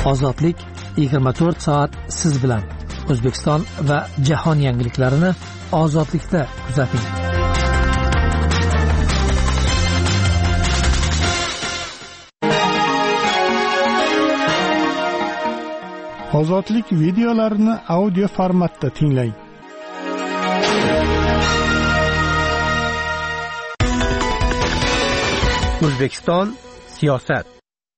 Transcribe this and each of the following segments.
Ozodlik 24 soat siz bilan. O'zbekiston va jahon yangiliklarini ozodlikda kuzating. Ozodlik videolarini audio formatda tinglang. O'zbekiston siyosat.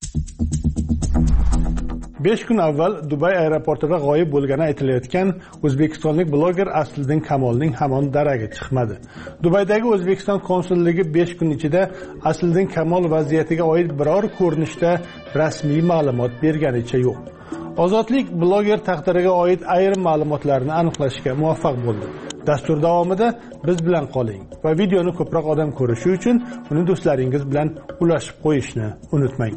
5 kun avval Dubay aeroportida g'oyib bo'lgani aytilayotgan o'zbekistonlik bloger Asliddin Kamolning hamon daragi chiqmadi. Dubaydagi O'zbekiston konsulligi 5 kun ichida Asliddin Kamol vaziyatiga oid biror ko'rinishda rasmiy ma'lumot berganicha yo'q. Ozodlik bloger taqdiriga oid ayrim ma'lumotlarni aniqlashga muvaffaq bo'ldi. Dastur davomida biz bilan qoling va videoni ko'proq odam ko'rishi uchun uni do'stlaringiz bilan ulashib qo'yishni unutmang.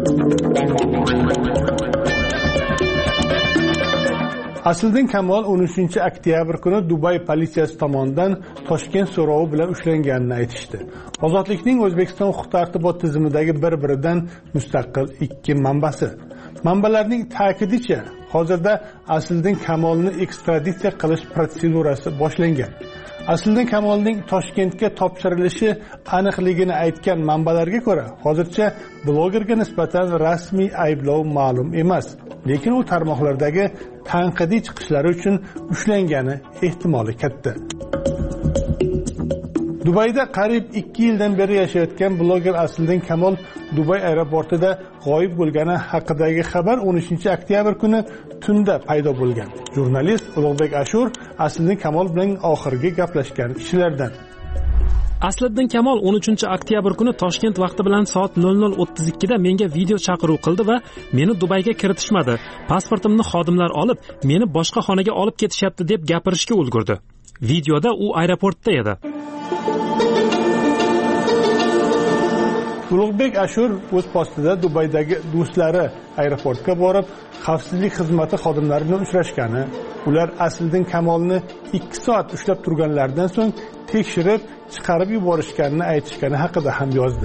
Asliddin Kamol 13-oktyabr kuni Dubay politsiyasi tomonidan Toshkent so'rovi bilan ushlanganini aytishdi. Ozodlikning O'zbekiston huquq-tartibot tizimidagi bir-biridan mustaqil ikki manbasi. Manbalarning ta'kidicha, hozirda Asliddin Kamolni ekstraditsiya qilish protsedurasi boshlangan. Asliddin Kamolning Toshkentga topshirilishi aniqligini aytgan manbalarga ko'ra, hozircha blogerga nisbatan rasmiy ayblov ma'lum emas, lekin u tarmoqlardagi tanqidiy chiqishlari uchun ushlangani ehtimoli katta. Dubayda qariyb 2 yildan beri yashayotgan bloger Asliddin Kamol Dubay aeroportida g'oyib bo'lgani haqidagi xabar 13-oktyabr kuni tunda paydo bo'lgan. Jurnalist Ulug'bek Ashur Asliddin Kamol bilan oxirgi gaplashgan kishilardan. Asliddin Kamol 13-oktyabr kuni Toshkent vaqti bilan soat 00:32 da menga video chaqiruv qildi va meni Dubayga kiritishmadi. Pasportimni xodimlar olib, meni boshqa xonaga olib ketishyapti deb gapirishga ulgurdi. Videoda u aeroportda edi. Ulug'bek Ashur o'z postida Dubaydagi do'stlari aeroportga borib, xavfsizlik xizmati xodimlari bilan uchrashgani, ular Asliddin Kamolni 2 soat ushlab turganlaridan so'ng tekshirib, chiqarib yuborishganini aytishgani haqida ham yozdi.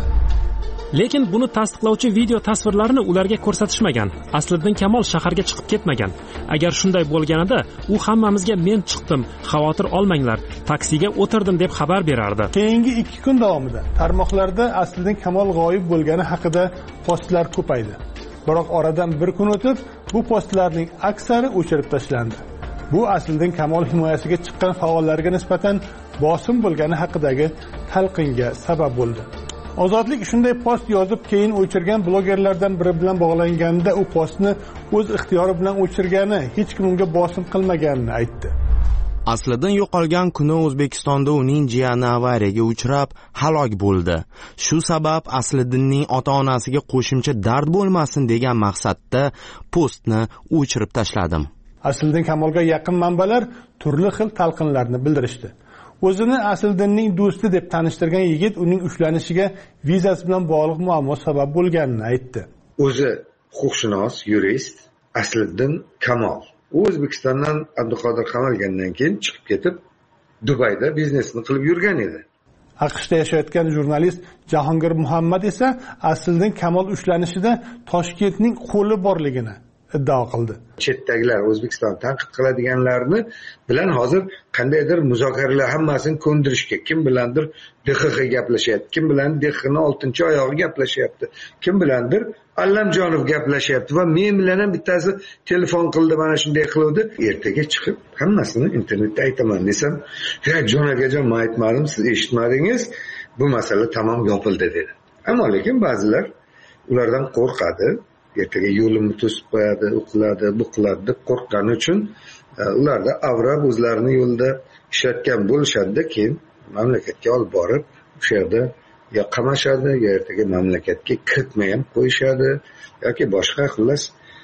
Lekin buni tasdiqlovchi video tasvirlarini ularga ko'rsatishmagan. Asliddin Kamol shaharga chiqib ketmagan. Agar shunday bo'lganida, u hammamizga men chiqdim, xavotir olmanglar, taksiga o'tirdim deb xabar berardi. Keyingi 2 kun davomida tarmoqlarda Asliddin Kamol g'oyib bo'lgani haqida postlar ko'paydi. Biroq oradan bir kun o'tib, bu postlarning aksari o'chirib tashlandi. Bu Asliddin Kamol himoyasiga chiqqan faollarga nisbatan bosim bo'lgani haqidagi talqinga sabab bo'ldi. Ozodlik shunday post yozib, keyin o'chirgan blogerlardan biri bilan bog'langanda u postni o'z ixtiyori bilan o'chirgani, hech kim unga bosim qilmaganini aytdi. Asliddin yo'qolgan kuni O'zbekistonda uning jiyani avariyaga uchrab, halok bo'ldi. Shu sabab Asliddinning ota-onasiga qo'shimcha dard bo'lmasin degan maqsadda postni o'chirib tashladim. Asliddin Kamolga yaqin manbalar turli xil talqinlarni bildirishdi. O'zini Asliddinning do'sti deb tanishtirgan yigit uning ushlanishiga vizasi bilan bog'liq muammo sabab bo'lganini aytdi. O'zi huquqshunos, yurist Asliddin Kamol. U O'zbekistondan Abduqodir qamalgandan keyin chiqib ketib, Dubayda biznesini qilib yurgan edi. AQShda yashayotgan jurnalist Jahongir Muhammad esa Asliddin Kamol ushlanishida Toshkentning qo'li borligini iddao qildi. Chetdagilar O'zbekistonni tanqid qiladiganlarni bilan hozir qandaydir muzokaralar hammasini ko'ndirishga, kim bilandir DXX gaplashyapti, kim bilan DXXning 6-oyog'i gaplashyapti, kim bilandir Allamjonov gaplashyapti va men bilan ham bittasi telefon qildi, mana shunday qiluvdi. Ertaga chiqib hammasini internetda aytaman desam, "Ya jon akajon, men aytmadim, siz eshitmadingiz, bu masala tamom yopildi" dedi. Ammo lekin ba'zilar ulardan qo'rqadi. Ertaga yo'limni to'sib qo'yadi, u qiladi, bu qiladi deb qo'rqqani uchun ularda avrab o'zlarini yo'lda ishlatgan bo'lishadi, keyin mamlakatga olib borib, o'sha yerda yo qamashadi, yo ertaga mamlakatga kiritmay ham qo'yishadi yoki boshqa xullas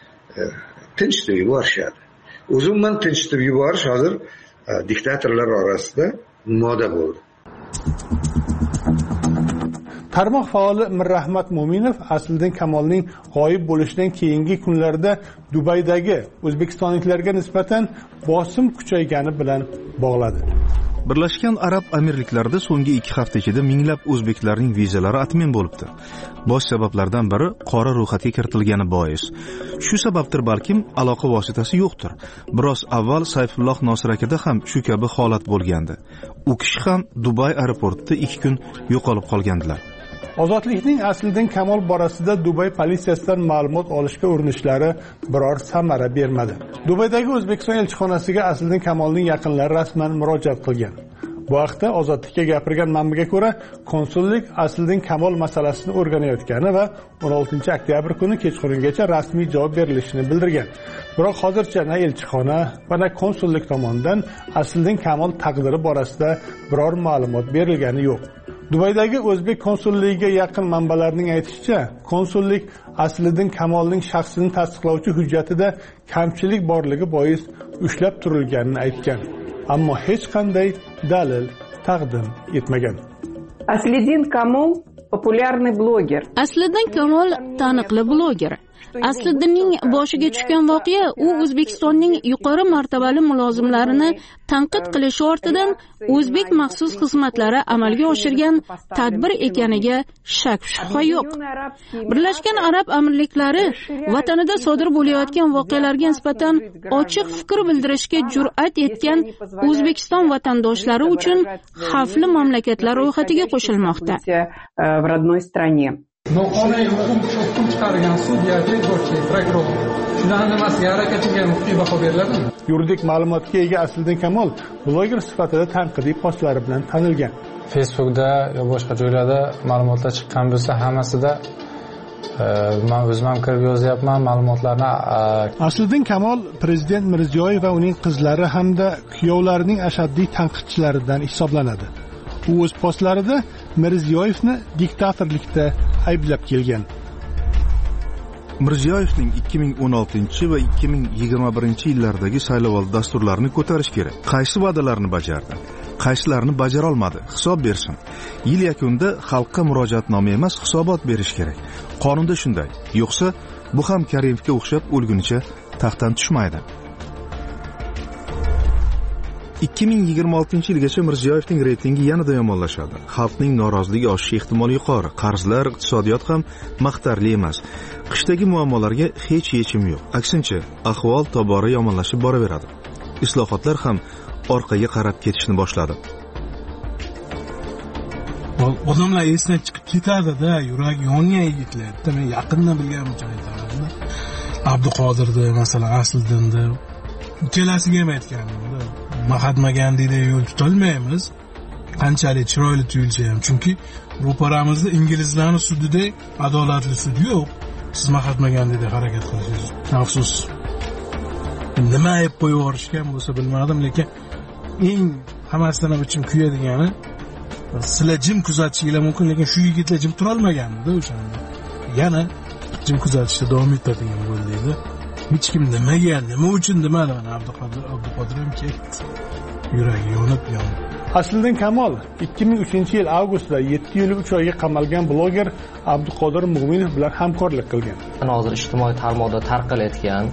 tinchitib yuborishadi. O'zimman tinchitib yuborish hozir diktatorlar orasida moda bo'ldi. Tarmoq faoli Mirrahmat Mo'minov Asliddin Kamolning g'oyib bo'lishidan keyingi kunlarda Dubaydagi o'zbekistonliklarga nisbatan bosim kuchaygani bilan bog'ladi. Birlashgan Arab Amirliklarida so'nggi 2 hafta ichida minglab o'zbeklarning vizalari atmen bo'libdi. Bosh sabablardan biri qora ro'yxatga kiritilgani bois. Shu sababdir balkim aloqa vositasi yo'qdir. Biroz avval Sayfulloh Nosir akada ham shu kabi holat bo'lgandi. U kishi ham Dubay aeroportida 2 kun yo'qolib qolgandilar. Ozodlikning Asliddin Kamol borasida Dubay politsiyasidan ma'lumot olishga urinishlari biror samara bermadi. Dubaydagi O'zbekiston elchixonasiga Asliddin Kamolning yaqinlari rasman murojaat qilgan. Bu haqda Ozodlikka gapirgan manbaga ko'ra, konsullik Asliddin Kamol masalasini o'rganayotgani va 16 oktyabr kuni kechqurungacha rasmiy javob berilishini bildirgan. Biroq hozircha na elchixona va na konsullik tomonidan Asliddin Kamol taqdiri borasida biror ma'lumot berilgani yo'q. Dubaydagi o'zbek konsulligiga yaqin manbalarning aytishicha, konsullik Asliddin Kamolning shaxsini tasdiqlovchi hujjatida kamchilik borligi bois ushlab turilganini aytgan. Ammo hech qanday dalil taqdim etmagan. Asliddin Kamol populyarniy bloger. Asliddin Kamol taniqli bloger. Asliddinning boshiga tushgan voqea u O'zbekistonning yuqori martabali mulozimlarini tanqid qilishi ortidan o'zbek maxsus xizmatlari amalga oshirgan tadbir ekaniga shak shubha yo'q. Birlashgan Arab Amirliklari vatanida sodir bo'layotgan voqealarga nisbatan ochiq fikr bildirishga jur'at etgan O'zbekiston vatandoshlari uchun xavfli mamlakatlar ro'yxatiga qo'shilmoqda. Но qonuniy hukm chiqargan sudya, prokuror shularning nimasiga harakatiga huquqiy baho beriladimi? Yuridik ma'lumotga ega Asliddin Kamol bloger sifatida tanqidiy postlari bilan tanilgan. Facebookda yo boshqa joylarda ma'lumotlar chiqqan bo'lsa, hammasida men o'zim ham kirib yozyapman ma'lumotlarni. Asliddin Kamol prezident Mirziyoyev va uning qizlari hamda kuyovlarining ashaddiy tanqidchilaridan hisoblanadi. U o'z postlarida Mirziyoyevni diktatorlikda ayblab kelgan. Mirziyoyevning 2016 va 2021 yillardagi saylovoldi dasturlarini ko'tarish kerak. Qaysi va'dalarni bajardi? Qaysilarini bajara olmadi? Hisob bersin. Yil yakunida xalqqa murojaatnoma emas, hisobot berish kerak. Qonunda shunday. Yo'qsa, bu ham Karimovga o'xshab o'lgunicha taxtdan tushmaydi. 2026 yilgacha Mirziyoyevning reytingi yanada yomonlashadi. Xalqning noroziligi oshishi ehtimoli yuqori. Qarzlar, iqtisodiyot ham maqtarli emas. Qishdagi muammolarga hech yechim yo'q. Aksincha, ahvol tobora yomonlashib boraveradi. Islohotlar ham orqaga qarab ketishni boshladi. Odamlar esdan chiqib ketadi-da, yurak yongan yigitlar. Men yaqindan bilganim-cha aytaman. Abduqodirni, masalan, Asliddinni kelasiga ham aytgandim-da. Mahatma Gandhi'da yo'l tutolmaymiz. Qanchalik chiroyli tuyulsa ham, chunki ro'paramizda inglizlarning sudida adolatli sud yo'q. Siz Mahatma Gandhi'da harakat qilasiz. Afsus. Nima ayb qo'yib yuborishgan bo'lsa bilmadim, lekin eng hammasidan ichim kuyadigani sizlar jim kuzatishingiz mumkin, lekin shu yigitlar jim tura olmaganda o'shanda. Yana jim kuzatishda davom etadigan bo'ldi. Hech kim nima uchun demadi. Mana Abduqodir ham ketdi. Yuragi yonib. Asliddin Kamol 2003-yil avgustda 7 yil 3 oyga qamalgan bloger Abduqodir Mo'minov bilan hamkorlik qilgan. Hozir ijtimoiy tarmoqda tarqalayotgan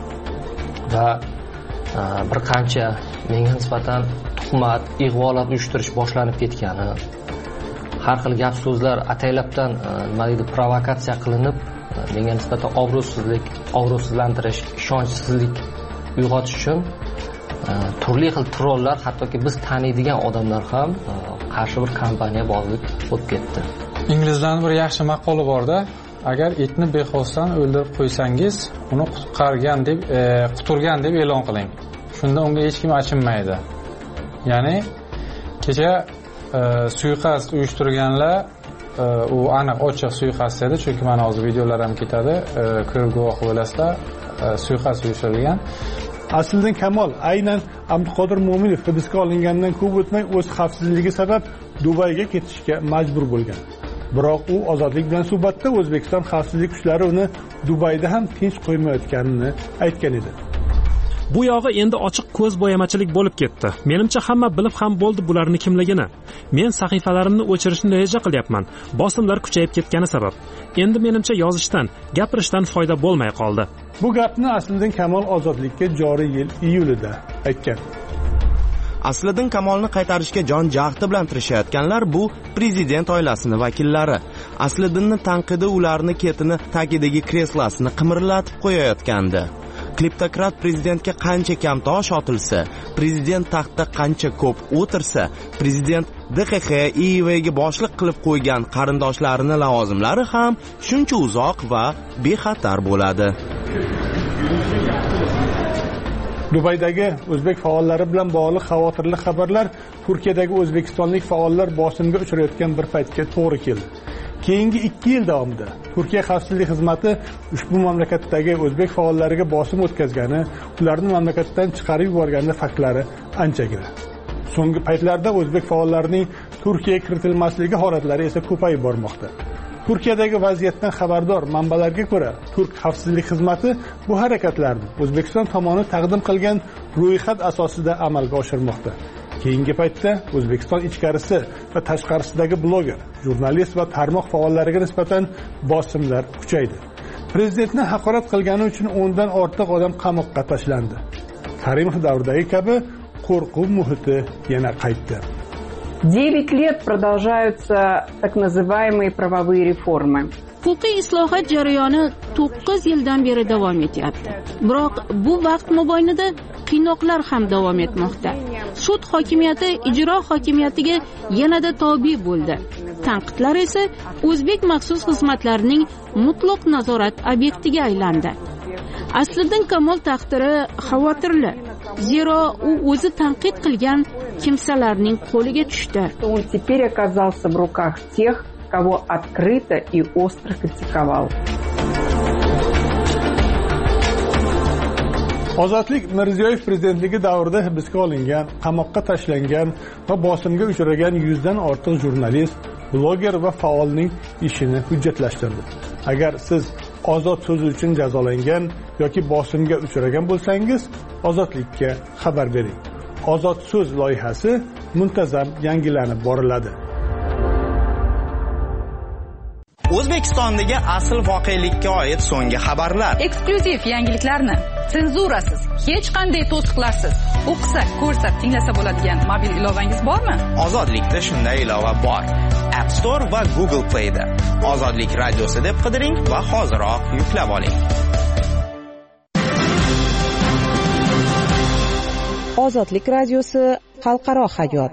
va bir qancha menga nisbatan tuhmat, ig'volar uyushtirish boshlanib ketgani, har xil gap so'zlar ataylabdan nima deydi, provokatsiya qilinib menga nisbatan obro'sizlantirish, ishonchsizlik uyg'otish uchun turli xil trollar, hattoki biz taniydigan odamlar ham qarshi bir kampaniya bog'liq bo'lib ketdi. Inglizlarning bir yaxshi maqoli bor-da, agar itni bexosdan o'ldirib qo'ysangiz, uni quturgan deb e'lon qiling. Shunda unga hech kim achinmaydi. Ya'ni kecha suiqasd uyushtirganlar u aniq ochiq suiqasd edi, chunki mana hozir videolar ham ketadi, ko'rib guvoh bo'lasizlar, suiqasd uyushtirilgan. Asliddin Kamol aynan Abduqodir Mo'minov hibsga olingandan ko'p o'tmay o'z xavfsizligi sabab Dubayga ketishga majbur bo'lgan. Biroq u ozodlik bilan suhbatda O'zbekiston xavfsizlik kuchlari uni Dubayda ham tinch qo'ymayotganini aytgan edi. Bu yog'i endi ochiq ko'z bo'yamachilik bo'lib ketdi. Menimcha hamma bilib ham bo'ldi bularning kimligini. Men sahifalarimni o'chirishni reja qilyapman. Bosimlar kuchayib ketgani sabab. Endi menimcha yozishdan, gapirishdan foyda bo'lmay qoldi. Bu gapni Asliddin Kamol ozodlikka joriy yil iyulida aytgan. Asliddin Kamolni qaytarishga jon jahdi bilan tirishayotganlar bu prezident oilasining vakillari. Asliddinning tanqidi ularni ketini tagidagi kreslasini qimirlatib qo'yayotgandi. Kleptokrat prezidentga qancha kam tosh otilsa, prezident taxtda qancha ko'p o'tirsa, prezident DXX IIVga boshliq qilib qo'ygan qarindoshlarining lavozimlari ham shuncha uzoq va bexatar bo'ladi. Dubaydagi o'zbek faollari bilan bog'liq xavotirli xabarlar Turkiyadagi o'zbekistonlik faollar bosimga uchrayotgan bir paytga to'g'ri keldi. Keyingi 2 yil davomida Turkiya xavfsizlik xizmati ushbu mamlakatdagi o'zbek faollariga bosim o'tkazgani, ularni mamlakatdan chiqarib yuborgani faktlari anchagina. So'nggi paytlarda o'zbek faollarining Turkiyaga kiritilmasligi holatlari esa ko'payib bormoqda. Turkiyadagi vaziyatdan xabardor manbalarga ko'ra, Turk xavfsizlik xizmati bu harakatlarni O'zbekiston tomoni taqdim qilgan ro'yxat asosida amalga oshirmoqda. Keyingi paytda O'zbekiston ichkarisi va tashqarisidagi bloger, jurnalist va tarmoq faollariga nisbatan bosimlar kuchaydi. Prezidentni haqorat qilgani uchun 10 dan ortiq odam qamoqqa tashlandi. Karimov davridagi kabi qo'rquv muhiti yana qaytdi. 9 лет продолжаются так называемые правовые реформы. Huquqiy islohot jarayoni 9 yildan beri davom etyapti. Biroq bu vaqt mobaynida qiynoqlar ham davom etmoqda. Sud hokimiyati ijro hokimiyatiga yanada tobe bo'ldi. Tanqidlar esa o'zbek maxsus xizmatlarining mutlaq nazorat obyektiga aylandi. Asliddin Kamol taqdiri xavotirli. Zero u o'zi tanqid qilgan kimsalarning qo'liga tushdi. Он теперь оказался в руках тех, кого открыто и остро критиковал. Ozodlik Mirziyoyev prezidentligi davrida hibsga olingan, qamoqqa tashlangan va bosimga uchragan 100 dan ortiq jurnalist, bloger va faolning ishini hujjatlashtirdi. Agar siz ozod so'zi uchun jazolangan yoki bosimga uchragan bo'lsangiz, ozodlikka xabar bering. Ozod so'z loyihasi muntazam yangilanib boriladi. O'zbekistondagi asl voqelikka oid so'nggi xabarlar. Eksklyuziv yangiliklarni senzurasiz, hech qanday to'siqlarsiz o'qisa, ko'rsa, tinglasa bo'ladigan mobil ilovangiz bormi? Ozodlikda shunday ilova bor. App Store va Google Play da. Ozodlik radiosi deb qidiring va hoziroq yuklab oling. Ozodlik radiosi xalqaro hayot.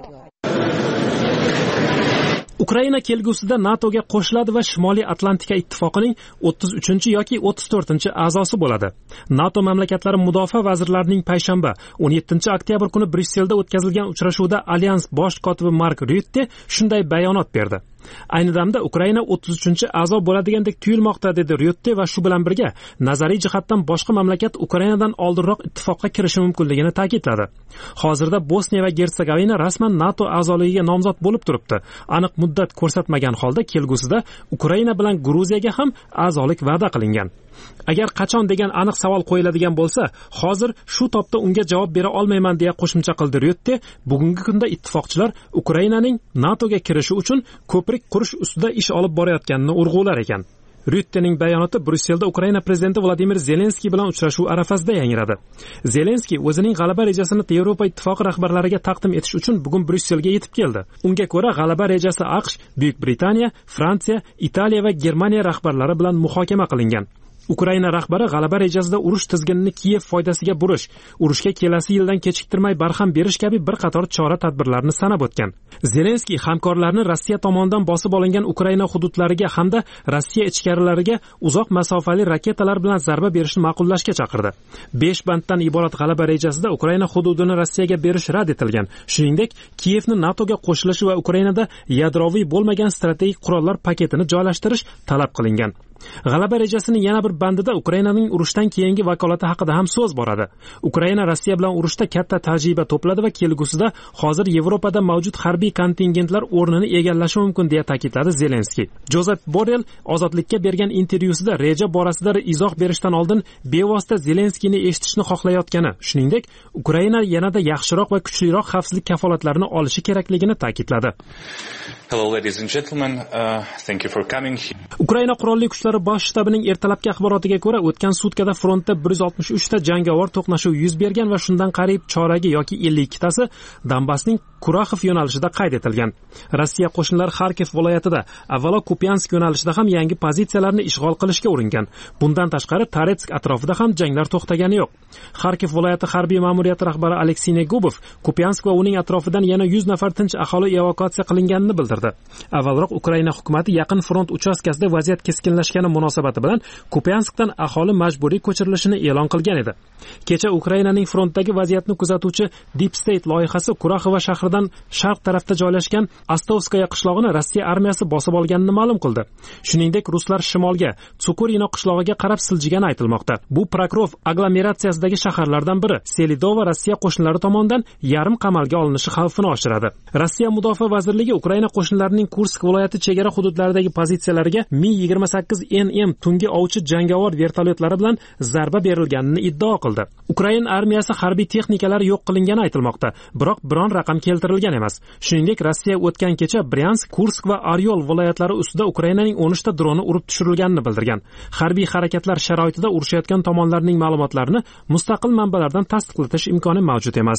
Ukraina kelgusida NATOga qo'shiladi va Shimoliy Atlantika ittifoqining 33 yoki 34 a'zosi bo'ladi. NATO mamlakatlari mudofaa vazirlarining payshanba 17 oktyabr kuni Bryusselda o'tkazilgan uchrashuvda Alyans bosh kotibi Mark Rutte shunday bayonot berdi. Ayni damda Ukraina 33 a'zo bo'ladigandek tuyulmoqda, dedi Rutte va shu bilan birga nazariy jihatdan boshqa mamlakat Ukrainadan oldinroq ittifoqqa kirishi mumkinligini ta'kidladi. Hozirda Bosniya va Gersegovina rasman NATO a'zoligiga nomzod bo'lib turibdi. Aniq muddat ko'rsatmagan holda kelgusida Ukraina bilan Gruziyaga ham a'zolik va'da qilingan. Agar qachon degan aniq savol qo'yiladigan bo'lsa, hozir shu topda unga javob bera olmayman deya qo'shimcha qildi Rutte. Bugungi kunda ittifoqchilar Ukrainaning NATOga kirishi uchun ko'prik qurish ustida ish olib borayotganini urg'ular ekan. Ruttening bayonoti Bryusselda Ukraina prezidenti Vladimir Zelenskiy bilan uchrashuv arafasida yangradi. Zelenskiy o'zining g'alaba rejasini Yevropa ittifoqi rahbarlariga taqdim etish uchun bugun Bryusselga yetib keldi. Unga ko'ra, g'alaba rejasi AQSh, Buyuk Britaniya, Fransiya, Italiya va Germaniya rahbarlari bilan muhokama qilingan. Ukraina rahbari g'alaba rejasida urush tizginini Kiyev foydasiga burish, urushga kelasi yildan kechiktirmay barham berish kabi bir qator chora-tadbirlarni sanab o'tgan. Zelenskiy hamkorlarni Rossiya tomonidan bosib olingan Ukraina hududlariga hamda Rossiya ichkarilariga uzoq masofali raketalar bilan zarba berishni ma'qullashga chaqirdi. 5 banddan iborat g'alaba rejasida Ukraina hududini Rossiyaga berish rad etilgan. Shuningdek, Kiyevni NATOga qo'shilishi va Ukrainada yadroviy bo'lmagan strategik qurollar paketini joylashtirish talab qilingan. G'alaba rejasining yana bir bandida Ukrainaning urushdan keyingi vakolati haqida ham so'z boradi. Ukraina Rossiya bilan urushda katta tajriba to'pladi va kelgusida hozir Yevropada mavjud harbiy kontingentlar o'rnini egallashi mumkin deya ta'kidladi Zelenskiy. Jozef Borrell ozodlikka bergan intervyusida reja borasida izoh berishdan oldin bevosita Zelenskiyni eshitishni xohlayotgani, shuningdek, Ukraina yanada yaxshiroq va kuchliroq xavfsizlik kafolatlarini olishi kerakligini ta'kidladi. Hello ladies and gentlemen, thank you for coming. Ukraina qurolli kuchlari kuchlari bosh shtabining ertalabki axborotiga ko'ra, o'tgan sutkada frontda 163 ta jangovar to'qnashuv yuz bergan va shundan qariyb choragi yoki 52 tasi Donbassning Kuraxov yo'nalishida qayd etilgan. Rossiya qo'shinlari Xarkov viloyatida, avvalo Kupiansk yo'nalishida ham yangi pozitsiyalarni ishg'ol qilishga uringan. Bundan tashqari Toretsk atrofida ham janglar to'xtagani yo'q. Xarkov viloyati harbiy ma'muriyati rahbari Aleksey Negubov Kupiansk va uning atrofidan yana 100 nafar tinch aholi evakuatsiya qilinganini bildirdi. Avvalroq Ukraina hukumatı yaqin front uchastkasida vaziyat keskinlashgani munosabati bilan Kupianskdan aholi majburiy ko'chirilishini e'lon qilgan edi. Kecha Ukrainaning frontdagi vaziyatni kuzatuvchi Deep State loyihasi Kuraxova shahridan sharq tarafda joylashgan Astovskaya qishlog'ini Rossiya armiyasi bosib olganini ma'lum qildi. Shuningdek, ruslar shimolga Tsukurino qishlog'iga qarab siljigani aytilmoqda. Bu Prokrov aglomeratsiyasidagi shaharlardan biri. Selidova Rossiya qo'shinlari tomonidan yarim qamalga olinishi xavfini oshiradi. Rossiya mudofaa vazirligi Ukraina qo'shinlarining Kursk viloyati chegara hududlaridagi pozitsiyalariga Mi-28NM tungi ovchi jangovar vertolyotlari bilan zarba berilganini iddao qildi. Ukraina armiyasi harbiy texnikalari yo'q qilingani aytilmoqda, biroq biron raqam keltirilgan emas. Shuningdek, Rossiya o'tgan kecha Bryansk, Kursk va Oryol viloyatlari ustida Ukrainaning 13 ta droni urib tushirilganini bildirgan. Harbiy harakatlar sharoitida urushayotgan tomonlarning ma'lumotlarini mustaqil manbalardan tasdiqlatish imkoni mavjud emas.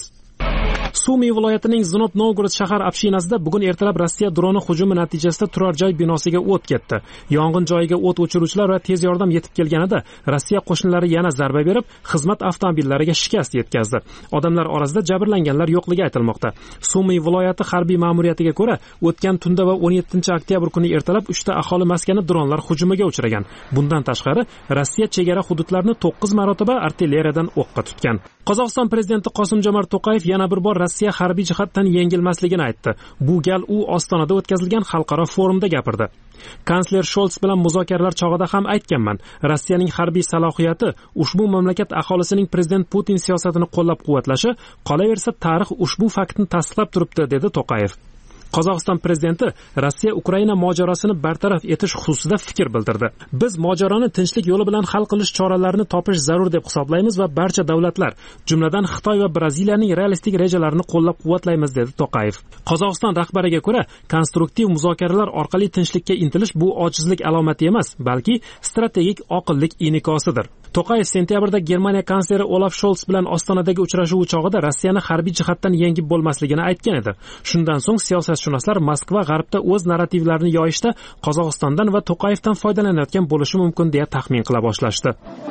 Sumy viloyatining Znot Novgorod shahar общинasida bugun ertalab Rossiya droni hujumi natijasida turar joy binosiga o't ketdi. Yong'in joyiga o't o'chiruvchilar va tez yordam yetib kelganida Rossiya qo'shinlari yana zarba berib, xizmat avtomobillariga shikast yetkazdi. Odamlar orasida jabrlanganlar yo'qligi aytilmoqda. Sumy viloyati harbiy ma'muriyatiga ko'ra, o'tgan tunda va 17-oktyabr kuni ertalab 3 ta aholi maskani dronlar hujumiga uchragan. Bundan tashqari, Rossiya chegara hududlarini 9 marotaba artilleriyadan o'qqa tutgan. Qozog'iston prezidenti Qosim-Jomart To'qayev yana bir bor Rossiya harbiy jihatdan yengilmasligini aytdi. Bu gal u Ostonada o'tkazilgan xalqaro forumda gapirdi. Kansler Sholts bilan muzokaralar chog'ida ham aytganman. Rossiyaning harbiy salohiyati ushbu mamlakat aholisining prezident Putin siyosatini qo'llab-quvvatlashi, qolaversa tarix ushbu faktni tasdiqlab turibdi, dedi To'qayev. Qozog'iston prezidenti Rossiya Ukraina mojarosini bartaraf etish xususida fikr bildirdi. Biz mojaroni tinchlik yo'li bilan hal qilish choralarini topish zarur deb hisoblaymiz va barcha davlatlar, jumladan Xitoy va Braziliyaning realistik rejalarini qo'llab-quvvatlaymiz, dedi To'qayev. Qozog'iston rahbariga ko'ra, konstruktiv muzokaralar orqali tinchlikka intilish bu ojizlik alomati emas, balki strategik oqillik inikosidir. To'qayev sentyabrda Germaniya kansleri Olaf Scholz bilan Ostonadagi uchrashuv chog'ida Rossiyani harbiy jihatdan yengib bo'lmasligini aytgan edi. Shundan so'ng siyosatshunoslar Moskva g'arbda o'z narrativlarini yoyishda Qozog'istondan va To'qayevdan foydalanayotgan bo'lishi mumkin deya taxmin qila boshlashdi.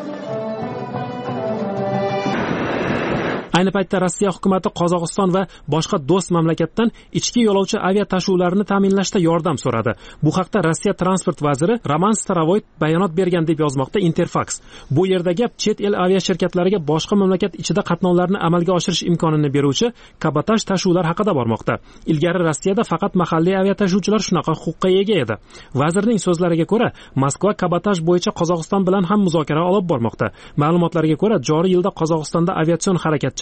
Ayni paytda Rossiya hukumatı Qozog'iston va boshqa do'st mamlakatdan ichki yo'lovchi avia tashuvlarini ta'minlashda yordam so'radi. Bu haqda Rossiya transport vaziri Roman Starovoyt bayonot bergan deb yozmoqda Interfax. Bu yerda gap chet el avia shirkatlariga boshqa mamlakat ichida qatnovlarni amalga oshirish imkonini beruvchi kabotaj tashuvlar haqida bormoqda. Ilgari Rossiyada faqat mahalliy avia tashuvchilar shunaqa huquqqa ega edi. Vazirning so'zlariga ko'ra, Moskva kabotaj bo'yicha Qozog'iston bilan ham muzokara olib bormoqda. Ma'lumotlarga ko'ra, joriy yilda Qozog'istonda aviatsion harakatchanlik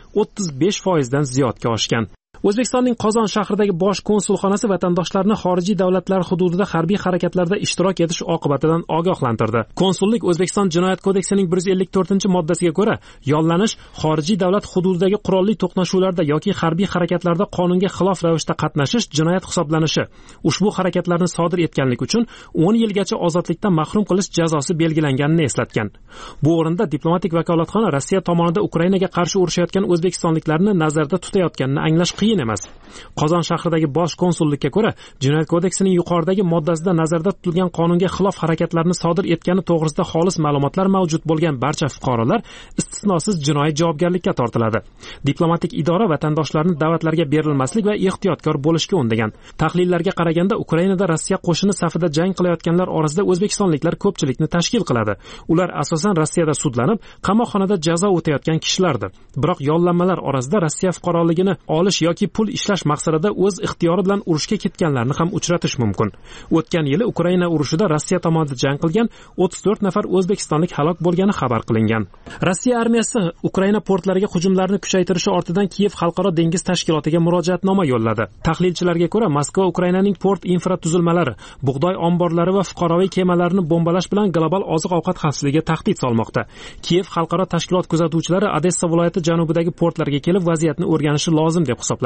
35% dan ziyodga oshgan. O'zbekistonning Qozon shahridagi bosh konsulxonasi vatandoshlarni xorijiy davlatlar hududida harbiy harakatlarda ishtirok etish oqibatidan ogohlantirdi. Konsullik O'zbekiston Jinoyat kodeksining 154-moddasiga ko'ra, yollanish xorijiy davlat hududidagi qurolli to'qnashuvlarda yoki harbiy harakatlarda qonunga xilof ravishda qatnashish jinoyat hisoblanishi. Ushbu harakatlarni sodir etganlik uchun 10 yilgacha ozodlikdan mahrum qilish jazosi belgilanganini eslatgan. Bu o'rinda diplomatik vakolatxona Rossiya tomonidan Ukrainaga qarshi urushayotgan o'zbekistonliklarni nazarda tutayotganini anglash qiyin emas. Qozon shahridagi bosh konsullikka ko'ra, Jinoyat kodeksining yuqoridagi moddasida nazarda tutilgan qonunga xilof harakatlarni sodir etgani to'g'risida xolis ma'lumotlar mavjud bo'lgan barcha fuqarolar istisnosiz jinoiy javobgarlikka tortiladi. Diplomatik idora vatandoshlarni da'vatlarga berilmaslik va ehtiyotkor bo'lishga undagan. Tahlillarga qaraganda, Ukrainada Rossiya qo'shini safida jang qilayotganlar orasida o'zbekistonliklar ko'pchilikni tashkil qiladi. Ular asosan Rossiyada sudlanib, qamoqxonada jazo o'tayotgan kishilardir. Biroq yollanmalar orasida Rossiya fuqaroligini olish yoki pul ishlash maqsadida o'z ixtiyori bilan urushga ketganlarni ham uchratish mumkin. O'tgan yili Ukraina urushida Rossiya tomonidan jang qilgan 34 nafar o'zbekistonlik halok bo'lgani xabar qilingan. Rossiya armiyasi Ukraina portlariga hujumlarni kuchaytirishi ortidan Kiyev xalqaro dengiz tashkilotiga murojaatnoma yo'lladi. Tahlilchilarga ko'ra, Moskva Ukrainaning port infratuzilmalari, bug'doy omborlari va fuqaroviy kemalarini bombalash bilan global oziq-ovqat xavfsizligiga tahdid solmoqda. Kiyev xalqaro tashkilot kuzatuvchilari Odessa viloyati janubidagi portlarga kelib vaziyatni o'rganishi lozim deb hisoblaydi.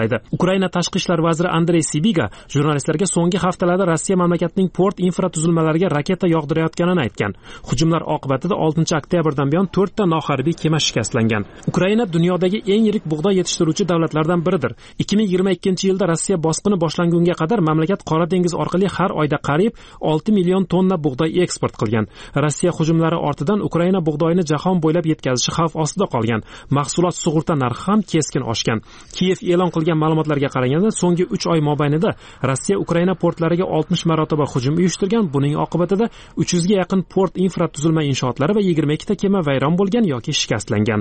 to'xtamaydi. Ukraina tashqi ishlar vaziri Andrey Sibiga jurnalistlarga so'nggi haftalarda Rossiya mamlakatining port infratuzilmalariga raketa yog'dirayotganini aytgan. Hujumlar oqibatida 6-oktyabrdan buyon 4 ta noharbiy kema shikastlangan. Ukraina dunyodagi eng yirik bug'doy yetishtiruvchi davlatlardan biridir. 2022-yilda Rossiya bosqini boshlangunga qadar mamlakat Qora dengiz orqali har oyda qariyb 6 million tonna bug'doy eksport qilgan. Rossiya hujumlari ortidan Ukraina bug'doyini jahon bo'ylab yetkazishi xavf ostida qolgan. Mahsulot sug'urta narxi ham keskin oshgan. Kiyev e'lon qilgan ma'lumotlarga qaraganda, so'nggi 3 oy mobaynida Rossiya Ukraina portlariga 60 marotaba hujum uyushtirgan. Buning oqibatida 300 ga yaqin port infratuzilma inshootlari va 22 ta kema vayron bo'lgan yoki shikastlangan.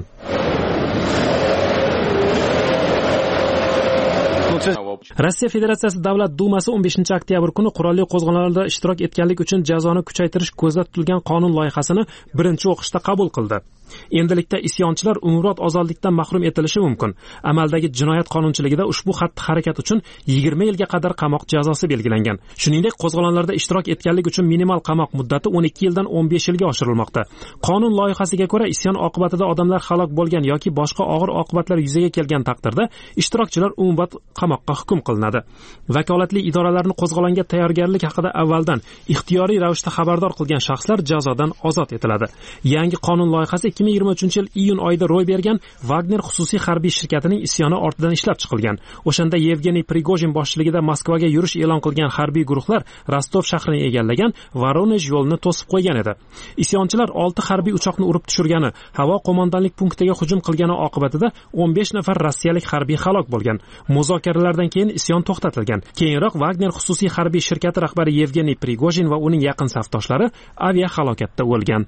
Rossiya Federatsiyasi Davlat Dumasi 15-oktyabr kuni qurolli qo'zg'olonlarda ishtirok etganlik uchun jazoni kuchaytirish ko'zda tutilgan qonun loyihasini birinchi o'qishda qabul qildi. Endilikda isyonchilar umrbod ozodlikdan mahrum etilishi mumkin. Amaldagi jinoyat qonunchiligida ushbu xatti-harakat uchun 20 yilga qadar qamoq jazosi belgilangan. Shuningdek, qo'zg'olonlarda ishtirok etganlik uchun minimal qamoq muddati 12 yildan 15 yilga oshirilmoqda. Qonun loyihasiga ko'ra, isyon oqibatida odamlar halok bo'lgan yoki boshqa og'ir oqibatlar yuzaga kelgan taqdirda ishtirokchilar umrbod qamoqqa hukm qilinadi. Vakolatli idoralarni qo'zg'olonga tayyorgarlik haqida avvaldan ixtiyoriy ravishda xabardor qilgan shaxslar jazodan ozod etiladi. Yangi qonun loyihasi 2023-yil iyun oyida ro'y bergan Wagner xususiy harbiy shirkatining isyoni ortidan ishlab chiqilgan. O'shanda Yevgeniy Prigojin boshchiligida Moskvaga yurish e'lon qilgan harbiy guruhlar Rostov shahrini egallagan Voronej yo'lini to'sib qo'ygan edi. Isyonchilar 6 harbiy uchoqni urib tushirgani, havo qo'mondonlik punktiga hujum qilgani oqibatida 15 nafar rossiyalik harbiy halok bo'lgan. Muzokaralardan keyin isyon to'xtatilgan. Keyinroq Wagner xususiy harbiy shirkati rahbari Yevgeniy Prigojin va uning yaqin safdoshlari aviahalokatda o'lgan.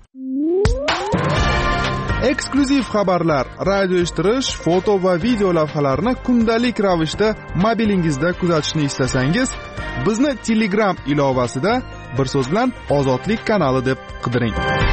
Eksklyuziv xabarlar, radio eshittirish, foto va video lavhalarni kundalik ravishda mobilingizda kuzatishni istasangiz, bizni Telegram ilovasida bir so'z bilan Ozodlik kanali deb qidiring.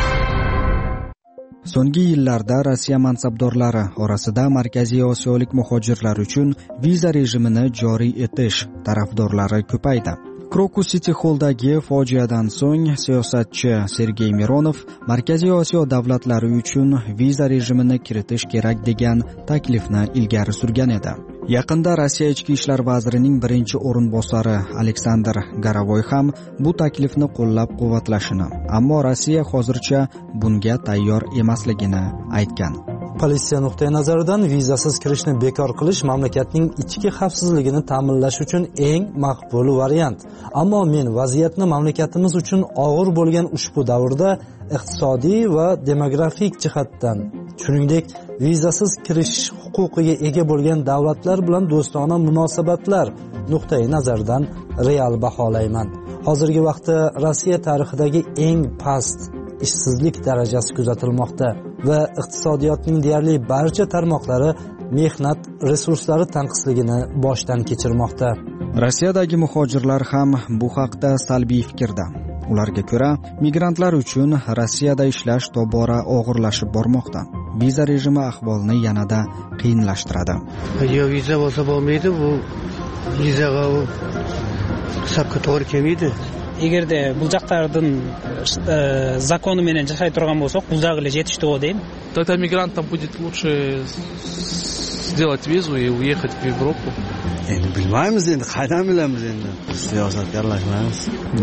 So'nggi yillarda Rossiya mansabdorlari orasida Markaziy Osiyolik muhojirlar uchun viza rejimini joriy etish tarafdorlari ko'paydi. Krokus City Hall'dagi fojiadan so'ng siyosatchi Sergey Mironov Markaziy Osiyo davlatlari uchun viza rejimini kiritish kerak degan taklifni ilgari surgan edi. Yaqinda Rossiya ichki ishlar vazirining birinchi o'rinbosari Aleksandr Garavoy ham bu taklifni qo'llab-quvvatlashini, ammo Rossiya hozircha bunga tayyor emasligini aytgan. Politsiya nuqtai nazaridan vizasiz kirishni bekor qilish mamlakatning ichki xavfsizligini ta'minlash uchun eng maqbul variant. Ammo men vaziyatni mamlakatimiz uchun og'ir bo'lgan ushbu davrda iqtisodiy va demografik jihatdan, shuningdek vizasiz kirish huquqiga ega bo'lgan davlatlar bilan do'stona munosabatlar nuqtai nazaridan real baholayman. Hozirgi vaqtda Rossiya tarixidagi eng past ishsizlik darajasi kuzatilmoqda va iqtisodiyotning deyarli barcha tarmoqlari mehnat resurslari tanqisligini boshdan kechirmoqda. Rossiyadagi muhojirlar ham bu haqda salbiy fikrda. Ularga ko'ra, migrantlar uchun Rossiyada ishlash tobora og'irlashib bormoqda. Viza rejimi ahvolni yanada qiyinlashtiradi. Yo viza bo'lsa bo'lmaydi, bu vizaga hisobga to'g'ri kelmaydi. Agarda bu jaqlardan zakoni bilan jashay turgan bo'lsak, uzoqlar yetishdi deyim. Тогда мигрантам будет лучше сделать визу и уехать в Европу. Endi bilmaymiz, endi qaydan bilamiz, endi siyosatga aralashmaymiz.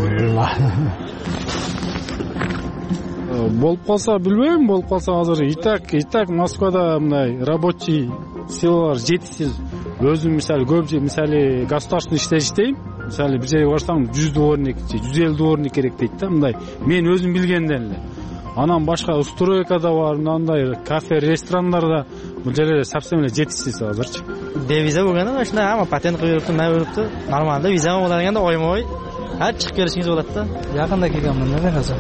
Bo'lib qolsa bilmayman, bo'lib qolsa hozir itak Moskvada bunday рабочий силалар жетishsiz. O'zim misali государственный ishlash misali bir yerga borsam 100 dvornik, 150 dvornik kerak deydi-da, bunday. Men o'zim bilgandanlar. Anan boshqa ustroykada bor, bunday kafe, restoranlarda bu yerlar совсем жетishsiz hozirchi. Deviza bo'lganda mana shunday hamma patent qo'yib yuribdi, nima yuribdi? Normalda viza bo'lganda oyma-oy har chiqib kelishingiz bo'ladi-da. Yaqinda kelganman men hozir.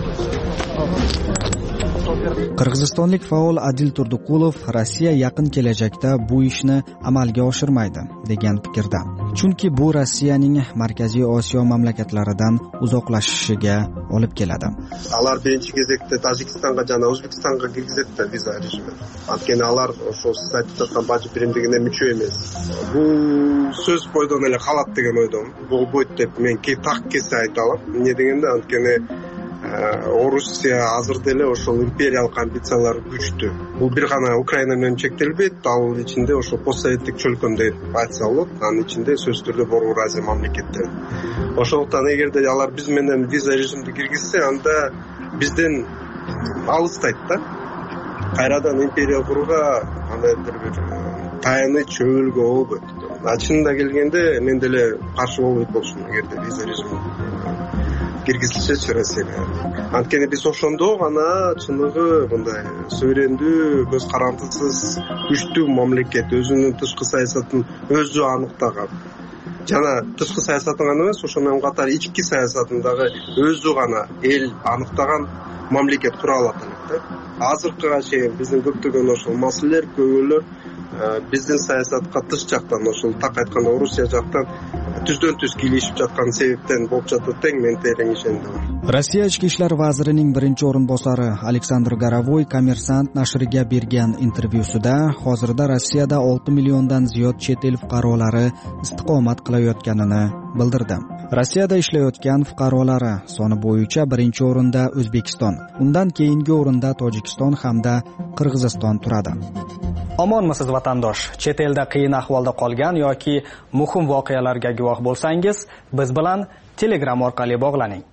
Qirg'izistonlik faol Adil Turduqulov Rossiya yaqin kelajakda bu ishni amalga oshirmaydi degan fikrda. Chunki bu Rossiyaning Markaziy Osiyo mamlakatlaridan uzoqlashishiga olib keladi. Alar birinchi кезекте Tojikistonga jana O'zbekistonga kirgizadi viza rejimi. Ankeni alar o'sha saytda turgan barcha birimligine мүчө emas. Bu so'z qo'ydan ele qalat degan o'ydim. Bu bo'yt deb men tak kelsa aytaman. Ne deganda ankeni Орусия азыр деле ошол империялык амбициялары күчтүү. Бул бир гана Украина менен чектелбейт, ал ичинде ошо постсоветтик чөлкөм деп айтса болот. Анын ичинде сөзсүз түрдө Борбор Азия мамлекеттери. Ошондуктан эгерде алар биз менен виза режимди киргизсе, анда бизден алыстайт да. Кайрадан империя курууга кандайдыр бир таяныч чөбөлгө болбойт. Чынында келгенде мен деле каршы болбойт болчумун эгерде виза режими киргизилсе Россияга. Анткени биз ошондо гана чыныгы мындай суверендүү, көз карандысыз, күчтүү мамлекет өзүнүн тышкы саясатын өзү аныктаган. Жана тышкы саясатын гана эмес, ошо менен катар ички саясатын дагы өзү гана эл аныктаган мамлекет кура алат элек да. Азыркыга чейин биздин көптөгөн ошол маселелер, көбөлөр биздин саясатка тыш жактан, ошол так айтканда Орусия жактан түздөн түз кийлешип жаткан себептен болуп жатат тең мен терең ишендим. Rossiya ichki ishlar vazirining birinchi o'rinbosari Aleksandr Garovoy Kommersant nashriga bergan intervyusida hozirda Rossiyada 6 milliondan ziyod chet el fuqarolari istiqomat qilayotganini bildirdi. Rossiyada ishlayotgan fuqarolari soni bo'yicha birinchi o'rinda O'zbekiston, undan keyingi o'rinda Tojikiston hamda Qirg'iziston turadi. Omonmisiz vatandosh? Chet elda qiyin ahvolda qolgan yoki muhim voqealarga guvoh bo'lsangiz, biz bilan Telegram orqali bog'laning.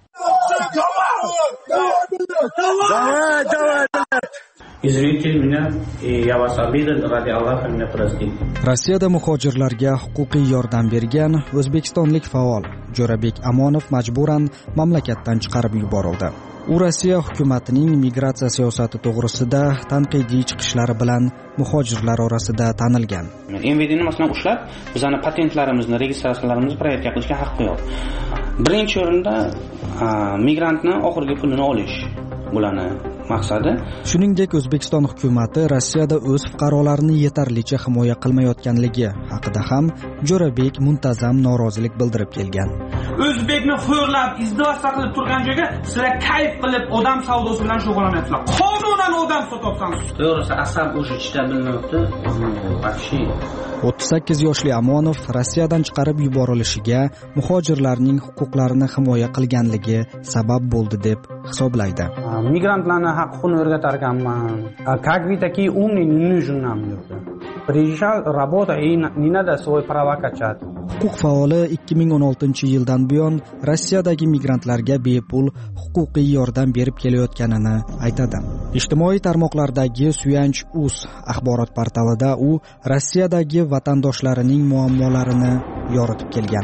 Извините меня, и я вас обидел, ради Аллаха меня простите. Rossiyada muhojirlarga huquqiy yordam bergan o'zbekistonlik faol Jo'rabek Amonov majburan mamlakatdan chiqarib yuborildi. U Rossiya hukumatining migratsiya siyosati to'g'risida tanqidiy chiqishlari bilan muhojirlar orasida tanilgan. MVDni masalan ushlab, bizning patentlarimizni, registratsiyalarimizni proyektga qilishga haqqi yo'q. Birinchi o'rinda migrantni oxirgi pulini olish bularni maqsadi. Shuningdek, O'zbekiston hukumati Rossiyada o'z fuqarolarini yetarlicha himoya qilmayotganligi haqida ham Jo'rabek muntazam norozilik bildirib kelgan. O'zbekni xo'rlab, izdivoslar qilib turgan joyga sizlar kayf qilib odam savdosi bilan shug'ullanyapsizlar. Qonunan odam sotyapsiz. To'g'risi, asab o'sha ichda bilmayapti. Вообще 38 yoshli Amonov Rossiyadan chiqarib yuborilishiga muhojirlarning huquqlarini himoya qilganligi sabab bo'ldi deb hisoblaydi. Migrantlarning huquqini o'rgatar ekanman. Как вы такие умные, не нужны нам. Приезжал, работа и не надо свой права качать. Huquq faoli 2016-yildan buyon Rossiyadagi migrantlarga bepul huquqiy yordam berib kelayotganini aytadi. Ijtimoiy tarmoqlardagi Suyanch.uz axborot portalida u Rossiyadagi vatandoshlarining muammolarini yoritib kelgan.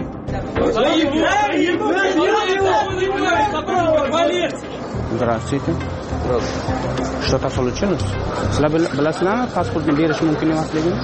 Здравствуйте. Что-то случилось? Sizlar bilasizlarmi pasportni berish mumkin emasligini?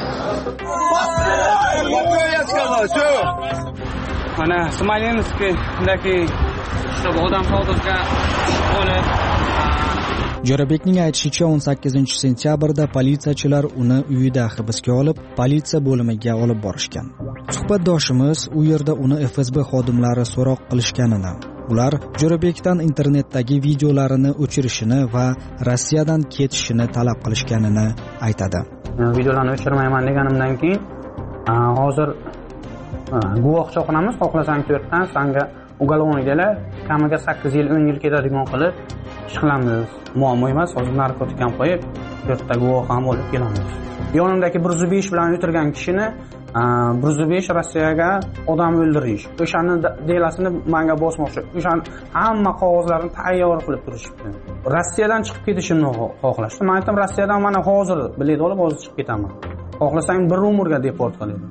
Mana Smolenskdagi odam savdosiga olib Jo'rabekning aytishicha 18 sentyabrda politsiyachilar uni uyida hibsga olib, politsiya bo'limiga olib borishgan. Suhbatdoshimiz u yerda uni FSB xodimlari so'roq qilishganini, ular Jo'rabekdan internetdagi videolarini o'chirishini va Rossiyadan ketishini talab qilishganini aytadi. Videolarni o'chirmayman deganimdan keyin hozir guvohcha qilamiz, xohlasang 4 dan senga uголовныйdalar kamiga 8 yil 10 yil ketadigan qilib ish qilamiz. Muammo emas, hozir narkotik ham qo'yib 4 ta guvoh ham olib kelamiz. Yonimdagi 105 bilan o'tirgan kishini 105 Rossiyaga odam o'ldirish. O'shani delasini menga bosmoqchi. O'shani hamma qog'ozlarini tayyor qilib turishibdi. Rossiyadan chiqib ketishimni xohlashdi. Men aytdim, Rossiyadan mana hozir bilet olib hozir chiqib ketaman. Xohlasang bir umrga deport qilaydi.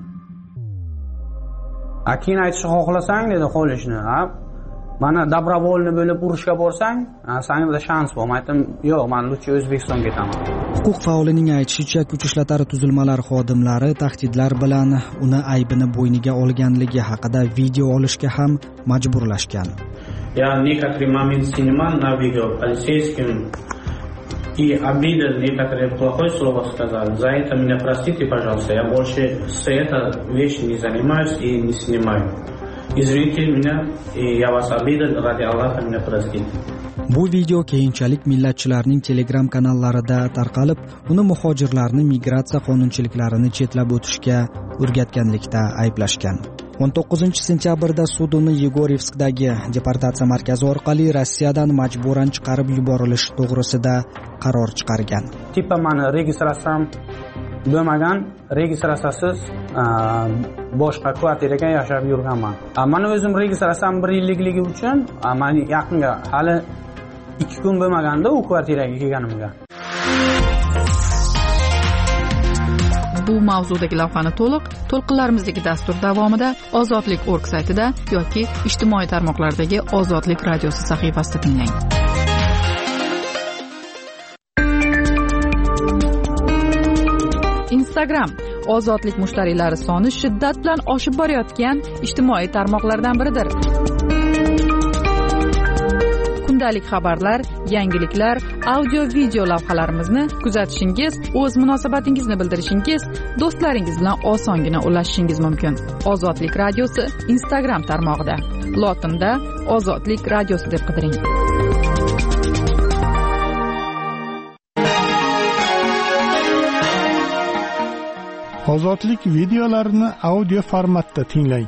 Keyin aytishni xohlasang dedi qolishni. Mana добровольно bo'lib urushga borsang, senga shans bor. Men aytdim, yo'q, men lutchi O'zbekistonga ketaman. Huquq faolining aytishicha, kuch ishlatar tuzilmalari xodimlari tahdidlar bilan uni aybini bo'yniga olganligi haqida video olishga ham majburlashgan. Я некоторый момент снимал на видео полицейским и обидел, некоторые плохое слово сказал. За это меня простите, пожалуйста. Я больше с этой вещью не занимаюсь и не снимаю. Извините меня, и я вас обидел, ради Аллаха меня простите. Bu video keyinchalik millatchilarning Telegram kanallarida tarqalib, uni muhojirlarni migratsiya qonunchiliklarini chetlab o'tishga o'rgatganlikda ayblashgan. 19-sentyabrda sud uni Yegorevskdagi deportatsiya markazi orqali Rossiyadan majburan chiqarib yuborilish to'g'risida qaror chiqargan. Tipa mani registratsiyam bo'lmagan, registratsiyasiz boshqa kvartiraga yashab yurganman. Mana o'zim registratsiyam 1 yillikligi uchun meni yaqinga hali 2 kun bo'lmaganda u kvartiraga kelganimga. Bu mavzudagi lavhani to'lqinlarimizdagi dastur davomida ozodlik.org saytida yoki ijtimoiy tarmoqlardagi Ozodlik radiosi sahifasida tinglang. Instagram ozodlik mushtariylari soni shiddat bilan oshib borayotgan ijtimoiy tarmoqlardan biridir. Kundalik xabarlar, yangiliklar, audio-video lavhalarimizni kuzatishingiz, o'z munosabatingizni bildirishingiz, do'stlaringiz bilan osongina ulashishingiz mumkin. Ozodlik radiosi Instagram tarmog'ida. Lotinda Ozodlik radiosi deb qidiring. Ozodlik videolarini audio formatda tinglang.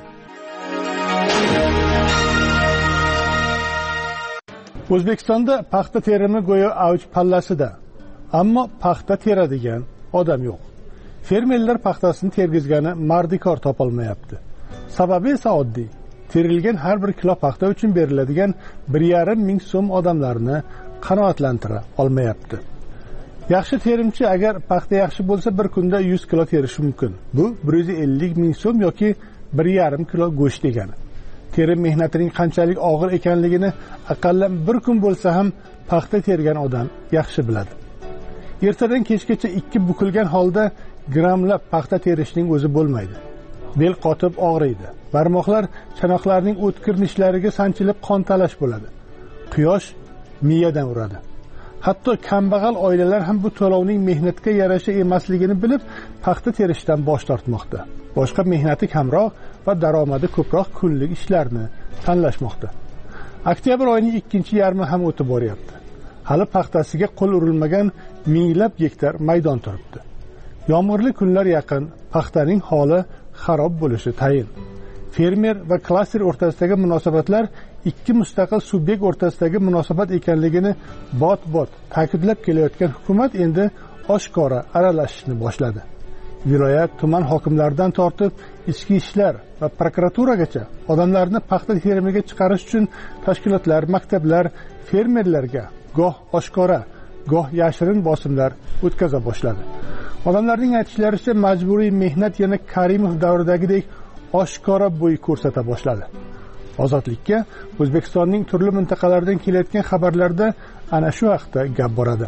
O'zbekistonda paxta terimi go'yo avj pallasida, ammo paxta teradigan odam yo'q. Fermerlar paxtasini tergizgani mardikor topolmayapti. Sababi esa oddiy. Terilgan har bir kilo paxta uchun beriladigan 1,5 ming so'm odamlarni qanoatlantira olmayapti. Yaxshi terimchi agar paxta yaxshi bo'lsa bir kunda 100 kilo terishi mumkin. Bu 150 ming so'm yoki 1,5 kilo go'sht degani. Terim mehnatining qanchalik og'ir ekanligini aqallan bir kun bo'lsa ham paxta tergan odam yaxshi biladi. Ertadan kechgacha 2 bukilgan holda grammlab paxta terishning o'zi bo'lmaydi. Bel qotib og'riydi. Barmoqlar chanoqlarning o'tkir nishlariga sanchilib qon talash bo'ladi. Quyosh miyadan uradi. Hatto kambag'al oilalar ham bu to'lovning mehnatga yarasha emasligini bilib, paxta terishdan bosh tortmoqda. Boshqa mehnati kamroq va daromadi ko'proq kunlik ishlarni tanlashmoqda. Oktyabr oyining 2-yarmi ham o'tib boryapti. Hali paxtasiga qo'l urilmagan minglab gektar maydon turibdi. Yomg'irli kunlar yaqin, paxtaning holi xarob bo'lishi tayin. Fermer va klaster o'rtasidagi munosabatlar ikki mustaqil subyekt o'rtasidagi munosabat ekanligini bot-bot ta'kidlab kelayotgan hukumat endi oshkora aralashishni boshladi. Viloyat, tuman hokimlaridan tortib ichki ishlar va prokuraturagacha odamlarni paxta terimiga chiqarish uchun tashkilotlar, maktablar fermerlarga goh oshkora, goh yashirin bosimlar o'tkaza boshladi. Odamlarning aytishlaricha majburiy mehnat yana Karimov davridagidek oshkora bo'y ko'rsata boshladi. Ozodlikka O'zbekistonning turli mintaqalaridan kelayotgan xabarlarda ana shu haqda gap boradi.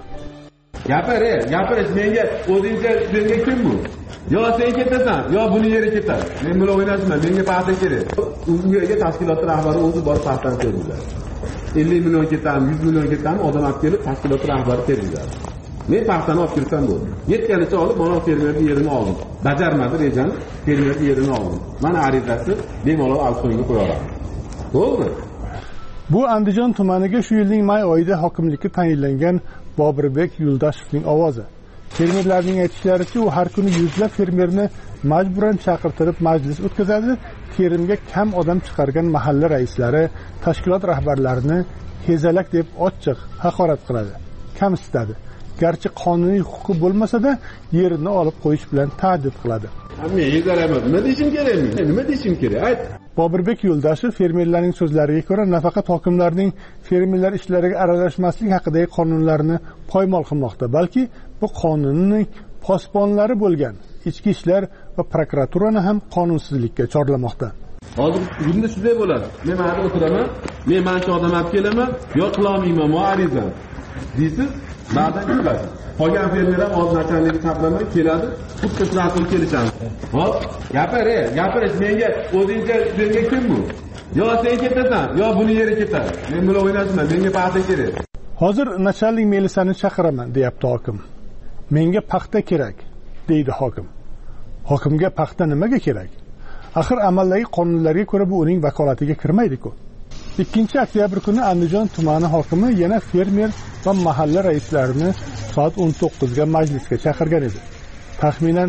Gapirish menga o'zingcha menga kim bu? Yo sen ketasan, yo buni yeri ketadi. Men bilan o'ynashma, menga paxta kerak. Unga tashkilot rahbari o'zi borib paxtani terdi. 50 million ketadi, 100 million ketadi, odam olib kelib tashkilot rahbari terdi. Men paxtani olib kirsam bo'ldi. Yetganicha olib, mana fermerning yerini oldim. Bajarmadi rejani, fermerning yerini oldim. Mana arizasi bemalol auksionga qo'yaman. Bo'ldi. Bu Andijon tumaniga shu yilning may oyida hokimlikka tayinlangan Bobirbek Yuldashevning ovozi. Fermerlarning aytishlaricha, u har kuni yuzlab fermerni majburan chaqirtirib majlis o'tkazadi, terimga kam odam chiqargan mahalla raislari, tashkilot rahbarlarini hezalak deb ochiq haqorat qiladi, kamsitadi. Garchi qonuniy huquqi bo'lmasa-da, yerini olib qo'yish bilan ta'dib qiladi. Men hezalaman, nima deyishim kerak men? Nima deyishim kerak? Ayt. Bobirbek Yuldashev fermerlarning so'zlariga ko'ra, nafaqat hokimlarning fermerlar ishlariga aralashmaslik haqidagi qonunlarni poymol qilmoqda, balki bu qonunning posbonlari bo'lgan ichki ishlar va prokuraturani ham qonunsizlikka chorlamoqda. Hozir bunda shunday bo'ladi. Men mana o'tiraman, men mancha odam olib kelaman, yo qilolmayman, ariza. Deysiz, ba'dan keladi. Qolgan fermer ham o'z nachalnigi taplamay keladi, xuddi shunaqa kelishadi. Hop, gapirish menga o'zingcha menga kim bu? Yo sen ketasan, yo buni yeri ketadi. Men bilan o'ynashma, menga paxta kerak. Hozir nachalnik Melisani chaqiraman, deyapti hokim. Menga paxta kerak, deydi hokim. Hokimga paxta nimaga kerak? Axir amaldagi qonunlarga ko'ra bu uning vakolatiga kirmaydi-ku. 2-oktyabr kuni Andijon tumani hokimi yana fermer va mahalla raislarini soat 19 ga majlisga chaqirgan edi. Taxminan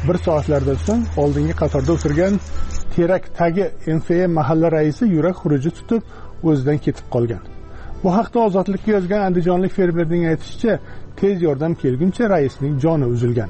Bir soatlardan so'ng oldingi qatorda o'tirgan Terak tagi MFA mahalla raisi yurak xuruji tutib o'zidan ketib qolgan. Bu haqda Ozodlikka yozgan andijonlik fermerning aytishicha, tez yordam kelguncha raisning joni uzilgan.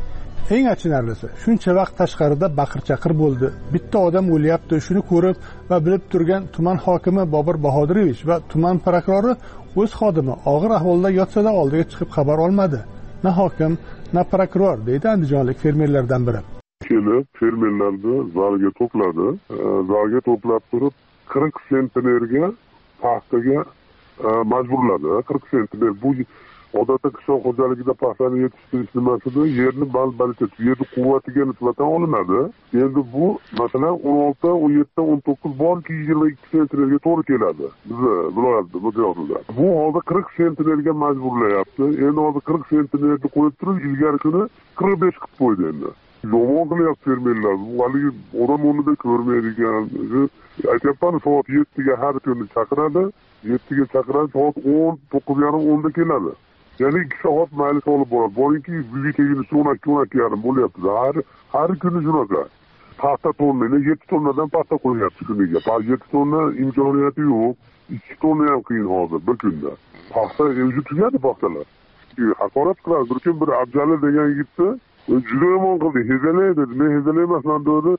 Eng achinarlisi, shuncha vaqt tashqarida baqir-chaqir bo'ldi. Bitta odam o'lyapti, shuni ko'rib va bilib turgan tuman hokimi Bobur Bahodirevich va tuman prokurori o'z xodimi og'ir ahvolda yotsa-da oldiga chiqib xabar olmadi. Na hokim, na prokuror, deydi andijonlik fermerlardan biri. Kelib, fermerlarni zalga to'pladi. Zalga to'plab turib 40 sentnerga paxtaga majburladi. 40 sentner bu odatda qishloq xo'jaligida paxtani yetishtirish nimasida yerni balbalicha, yerni quvvatiga nisbatan olinadi. Endi bu masalan 16, 17, 19 borki 22 sentnerga to'g'ri keladi. Bizni viloyatda bu joyda. Bu hozir 40 sentnerga majburlayapti. Endi hozir 40 sentnerni qo'yib turib, ilgari kuni 45 qilib qo'ydi endi. Yomon qilyapti fermerlar. Bu haligi odam o'rnida ko'rmaydigan. Aytyapman, soat 7 ga har kuni chaqiradi. 7 ga chaqiradi, soat 10, 9:30, 10 da keladi. Ya'ni 2 soat mayli olib boradi. Boringki, uyga kelgunicha 12:30 bo'lyapti. Har kuni shunaqa. Paxta tonnani 7 tonnadan paxta qo'yapti kuniga. 7 tonna imkoniyati yo'q. 2 tonna ham qiyin hozir bir kunda. Paxta o'zi tugadi paxtalar. Haqorat qiladi. Bir kun bir Abjali degan yigitni juda yomon qildi. Hezalay dedi. Men hezalaymasman dedi.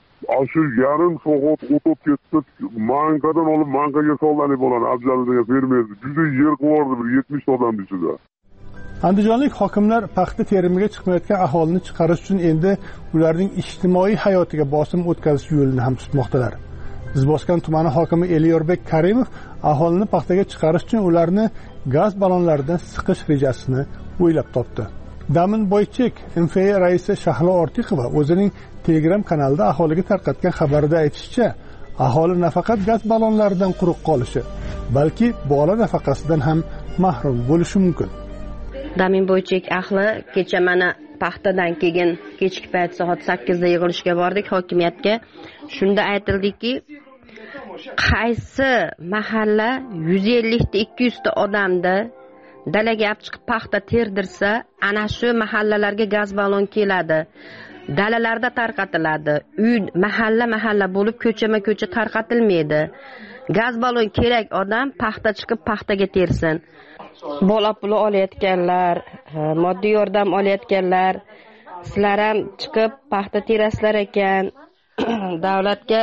Shu yarim soat o'tib ketdi. Mankadan olib mankaga solani bo'ladi. Abjali degan fermer juda yer qo'rdi bir 70 odam ichida. Andijonlik hokimlar paxta terimiga chiqmayotgan aholini chiqarish uchun endi ularning ijtimoiy hayotiga bosim o'tkazish yo'lini ham tutmoqdalar. Izboskan tumani hokimi Elyorbek Karimov aholini paxtaga chiqarish uchun ularni gaz ballonlaridan siqish rejasini o'ylab topdi. Damin Boychek MFA raisi Shahlo Ortiqova o'zining Telegram kanalida aholiga tarqatgan xabarida aytishicha, aholi nafaqat gaz ballonlaridan quruq qolishi, balki bola nafaqasidan ham mahrum bo'lishi mumkin. Damin Boychek ahli kecha mana paxtadan keyin kechki payt soat 8 da yig'ilishga bordik hokimiyatga. Shunda aytildiki, qaysi mahalla 150 ta 200 ta odamni dalaga olib chiqib paxta terdirsa, ana shu mahallalarga gaz ballon keladi. Dalalarda tarqatiladi. Uy mahalla bo'lib ko'chama-ko'cha tarqatilmaydi. Gaz ballon kerak odam paxta chiqib paxtaga tersin. Bola puli olayotganlar, moddiy yordam olayotganlar, sizlar ham chiqib paxta terasizlar ekan. Davlatga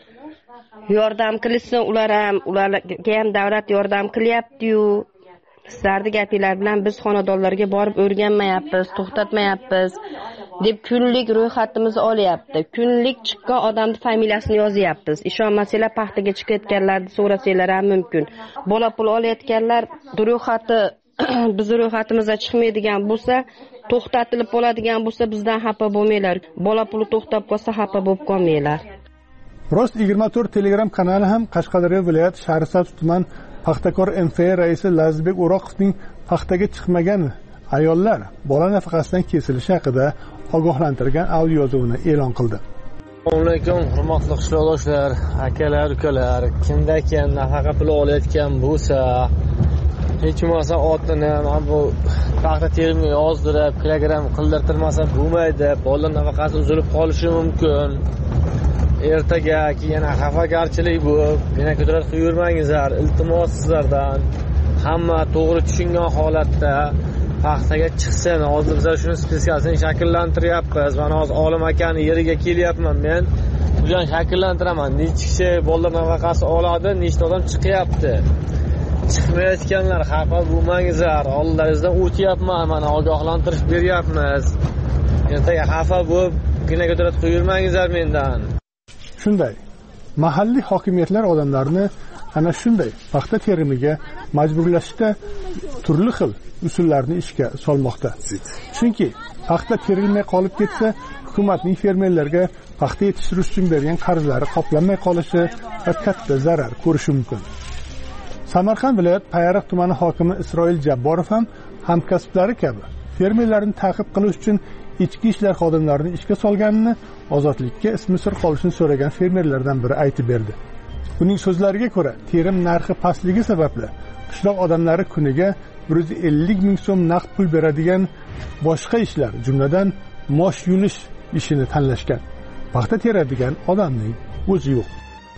yordam qilsin, ularga ham davlat yordam qilyapti-yu. Sizlarning gapinglar bilan biz xonadonlarga borib o'rganmayapmiz, to'xtatmayapmiz deb kunlik ro'yxatimizni olyapti. Kunlik chiqqan odamning familiyasini yozyapmiz. Ishonmasanglar paxtaga chiqayotganlarni so'rasanglar ham mumkin. Bola pul olayotganlar ro'yxati biz ro'yxatimizga chiqmaydigan bo'lsa, to'xtatilib bo'ladigan bo'lsa, bizdan xafa bo'lmanglar. Bola puli to'xtab qolsa xafa bo'lib qolmanglar. Rost 24 Telegram kanali ham Qashqadaryo viloyati Shahrisabz tuman paxtakor MFA raisi Lazizbek O'roqovning paxtaga chiqmagan ayollar bola nafaqasidan kesilishi haqida ogohlantirgan audio yozuvini e'lon qildi. Assalomu alaykum, hurmatli qishloqdoshlar, akalar, ukalar. Kimdakan nafaqa puli olayotgan bo'lsa, hech bo'lmasa otini mana bu paxta terimiga yozdirib, kilogramm qildirtirmasa bo'lmaydi. Bolalar nafaqasi uzilib qolishi mumkin. Ertaga yana xafagarchilik bo'lib, yana ko'tarib yurmangizlar. Iltimos sizlardan hamma to'g'ri tushungan holatda paxtaga chiqsin. Hozir biz shuni spetsiyasini shakllantiryapmiz. Mana hozir Olim akani yeriga kelyapman men. Buni shakllantiraman. Necha kishi bolalar nafaqasi oladi, nechta odam chiqyapti. Chiqmayotganlar xafa bo'lmangizlar. Oldingizdan o'tyapman, mana ogohlantirish beryapmiz. Ertaga xafa bo'lib, kina ko'tarib yurmangizlar mendan. Shunday, mahalliy hokimiyatlar odamlarni ana shunday paxta terimiga majburlashda turli xil usullarni ishga solmoqda. Chunki paxta terilmay qolib ketsa, hukumatning fermerlarga paxta yetishtirish uchun bergan qarzlari qoplanmay qolishi va katta zarar ko'rishi mumkin. Samarqand viloyat Payariq tumani hokimi Isroil Jabborov ham hamkasblari kabi fermerlarni ta'qib qilish uchun ichki ishlar xodimlarini ishga solganini ozodlikka ismi sir qolishini so'ragan fermerlardan biri aytib berdi. Uning so'zlariga ko'ra, terim narxi pastligi sababli qishloq odamlari kuniga 150 ming so'm naqd pul beradigan boshqa ishlar, jumladan mosh yulish ishini tanlashgan. Paxta teradigan odamning o'zi yo'q.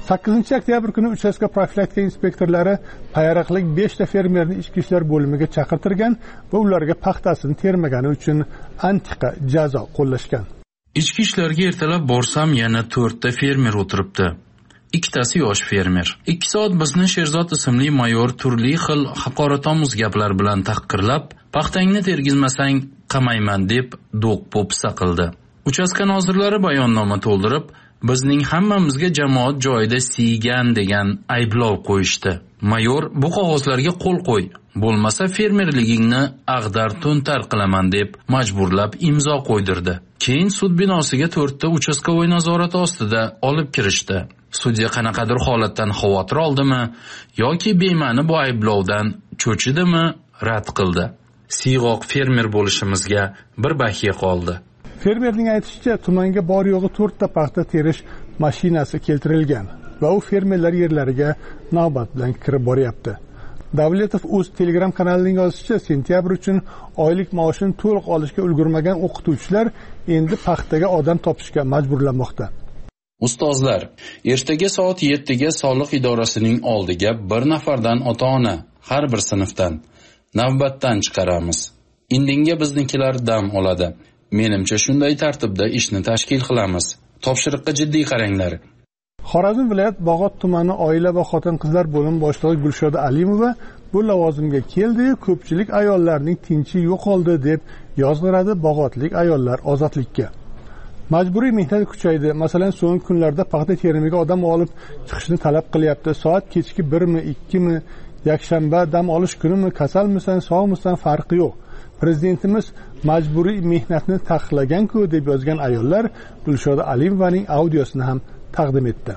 8 oktyabr kuni uchastka profilaktika inspektorlari payariqlik 5 ta fermerni ichki ishlar bo'limiga chaqirtirgan va ularga paxtasini termagani uchun antiqa jazo qo'llashgan. Ichki ishlarga ertalab borsam yana 4 ta fermer o'tiribdi. Ikkitasi yosh fermer. 2 soat bizni Sherzod ismli mayor turli xil haqoratomuz gaplar bilan tahqirlab, paxtangni tergizmasang qamayman deb do'q-po'pisa qildi. Uchastka nozirlari bayonnoma to'ldirib, bizning hammamizga jamoat joyida siygan degan ayblov qo'yishdi. Mayor bu qog'ozlarga qo'l qo'y, bo'lmasa fermerligingni ag'dar-to'ntar qilaman deb majburlab imzo qo'ydirdi. Keyin sud binosiga 4 ta uchastkovoy nazorati ostida olib kirishdi. Sudya qanaqadir holatdan xavotir oldimi yoki bema'ni bu ayblovdan cho'chidimi rad qildi. Siyg'oq fermer bo'lishimizga bir bahiya qoldi. Fermerning aytishicha, tumanga bor yo'g'i 4 ta paxta terish mashinasi keltirilgan va u fermerlar yerlariga navbat bilan kirib boryapti. Davletov o'z Telegram kanalining yozishicha, sentyabr uchun oylik maoshini to'liq olishga ulgurmagan o'qituvchilar endi paxtaga odam topishga majburlanmoqda. Ustozlar, ertaga soat 7 ga soliq idorasining oldiga bir nafardan ota-ona har bir sinfdan navbatdan chiqaramiz. Indinga biznikilar dam oladi. Menimcha shunday tartibda ishni tashkil qilamiz. Topshiriqqa jiddiy qaranglar. Xorazm viloyat Bog'ot tumani oila va xotin-qizlar bo'lim boshlig'i Gulshoda Alimova bu lavozimga keldi, ko'pchilik ayollarning tinchi yo'qoldi deb yozg'iradi Bog'otlik ayollar ozodlikka. Majburiy mehnat kuchaydi. Masalan, so'nggi kunlarda paxta terimiga odam olib chiqishni talab qilyapti. Soat kechki 1 mi, 2 mi, yakshanba dam olish kunimi, kasalmisan, sog'misan farqi yo'q. Prezidentimiz majburiy mehnatni taqiqlagan-ku deb yozgan ayollar Gulshoda Alimovaning audiosini ham taqdim etdi.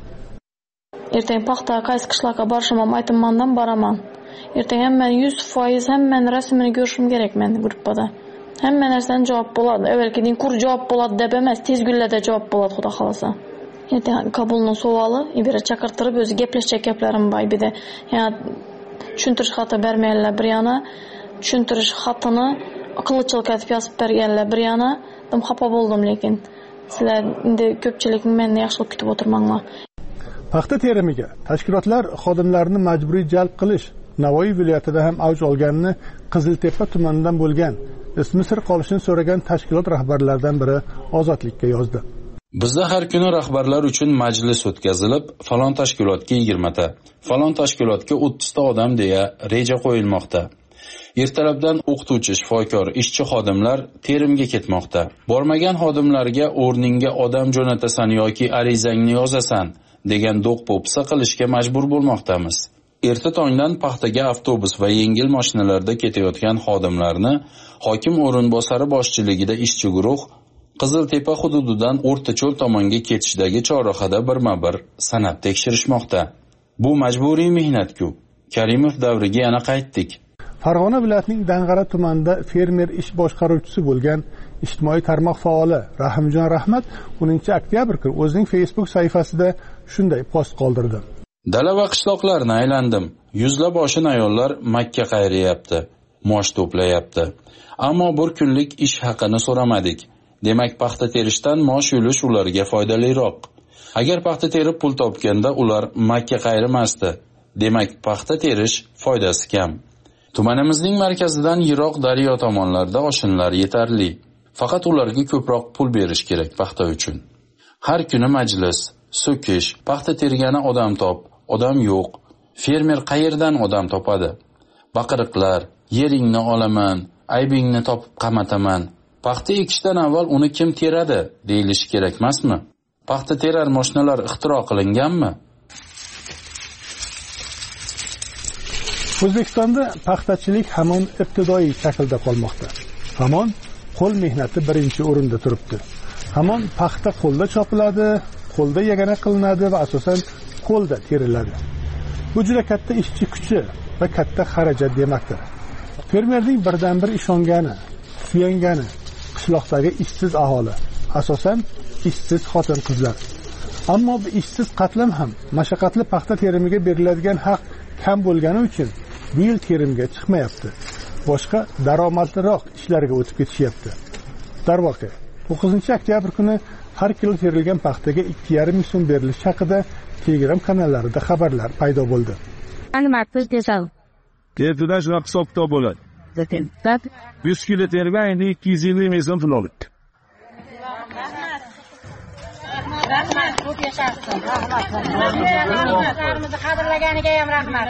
Ertaga paxta qaysi qishloqqa borishim ham aytmandan boraman. Ertaga men 100% hamman rasmini ko'rishim kerak men gruppada. Hamma narsadan javob bo'ladi. Avvalgidan kur javob bo'ladi deb emas, tez kunlarda javob bo'ladi, xudo xolasa. Ertaga qabulning savoli, ibira chaqirtirib o'zi gaplashgan gaplarim bor edi. Yana tushuntirish xati bermaylar bir yana, tushuntirish xatini qilichchilik etib yozib berganlar bir yana. Dim xafa bo'ldim, lekin sizlar endi ko'pchilik meni yaxshilik kutib o'tirmanglar. Paxta terimiga tashkilotlar xodimlarini majburiy jalb qilish Navoiy viloyatida ham avj olganini Qiziltepa tumanidan bo'lgan ismi sir qolishini so'ragan tashkilot rahbarlaridan biri Ozodlikka yozdi. Bizda har kuni rahbarlar uchun majlis o'tkazilib, falon tashkilotga 20 ta, falon tashkilotga 30 ta odam deya reja qo'yilmoqda. Ertalabdan o'qituvchi, shifokor, ishchi xodimlar terimga ketmoqda. Bormagan xodimlarga o'rningga odam jo'natasan yoki arizangni yozasan degan do'q-po'pisa qilishga majbur bo'lmoqdamiz. Erta tongdan paxtaga avtobus va yengil mashinalarda ketayotgan xodimlarni hokim o'rinbosari boshchiligida ishchi guruh Qiziltepa hududidan O'rtacho'l tomonga ketishdagi chorrahada birma-bir sanab tekshirishmoqda. Bu majburiy mehnat-ku. Karimov davriga yana qaytdik. Farg'ona viloyatining Dang'ara tumanida fermer ish boshqaruvchisi bo'lgan ijtimoiy tarmoq faoli Rahimjon Rahmat 10 oktyabr kuni o'zining Facebook sahifasida shunday post qoldirdi. Dala va qishloqlarni aylandim. Yuzlab oshin ayollar Makka qayrayapti, mosh to'playapti. Ammo bir kunlik ish haqini so'ramadik. Demak, paxta terishdan mosh yulish ularga foydaliroq. Agar paxta terib pul topganda ular Makka qayrimasdi. Demak, paxta terish foydasi kam. Tumanimizning markazidan yiroq daryo tomonlarda oshinlar yetarli. Faqat ularga ko'proq pul berish kerak paxta uchun. Har kuni majlis, so'kish, paxta tergani odam top, odam yo'q. Fermer qayerdan odam topadi? Baqiriqlar, yeringni olaman, aybingni topib qamataman. Paxta ekishdan avval uni kim teradi deyilishi kerak emasmi? Paxta terar mashinalar ixtiro qilinganmi? O'zbekistonda paxtachilik hamon ibtidoiy shaklda qolmoqda. Hamon qo'l mehnati birinchi o'rinda turibdi. Hamon paxta qo'lda chopiladi, qo'lda yagana qilinadi va asosan qo'lda teriladi. Bu juda katta ishchi kuchi va katta xarajat demakdir. Fermerning birdan-bir ishongani, suyangani qishloqdagi ishsiz aholi, asosan ishsiz xotin-qizlar. Ammo bu ishsiz qatlam ham mashaqqatli paxta terimiga beriladigan haq kam bo'lgani uchun bu yil terimga chiqmayapti. Boshqa daromadliroq ishlarga o'tib ketishyapti. Darvoqe, 9 oktyabr kuni har kilo terilgan paxtaga 2,5 ming so'm berilishi haqida Telegram kanallarida xabarlar paydo bo'ldi. Tertuda shunaqa hisob-kitob bo'ladi. 100 kilo tergan endi 220 ming so'm pul olibdi. Rahmat, ko'p yashashsin. Rahmat. Qadrlaganiga ham rahmat.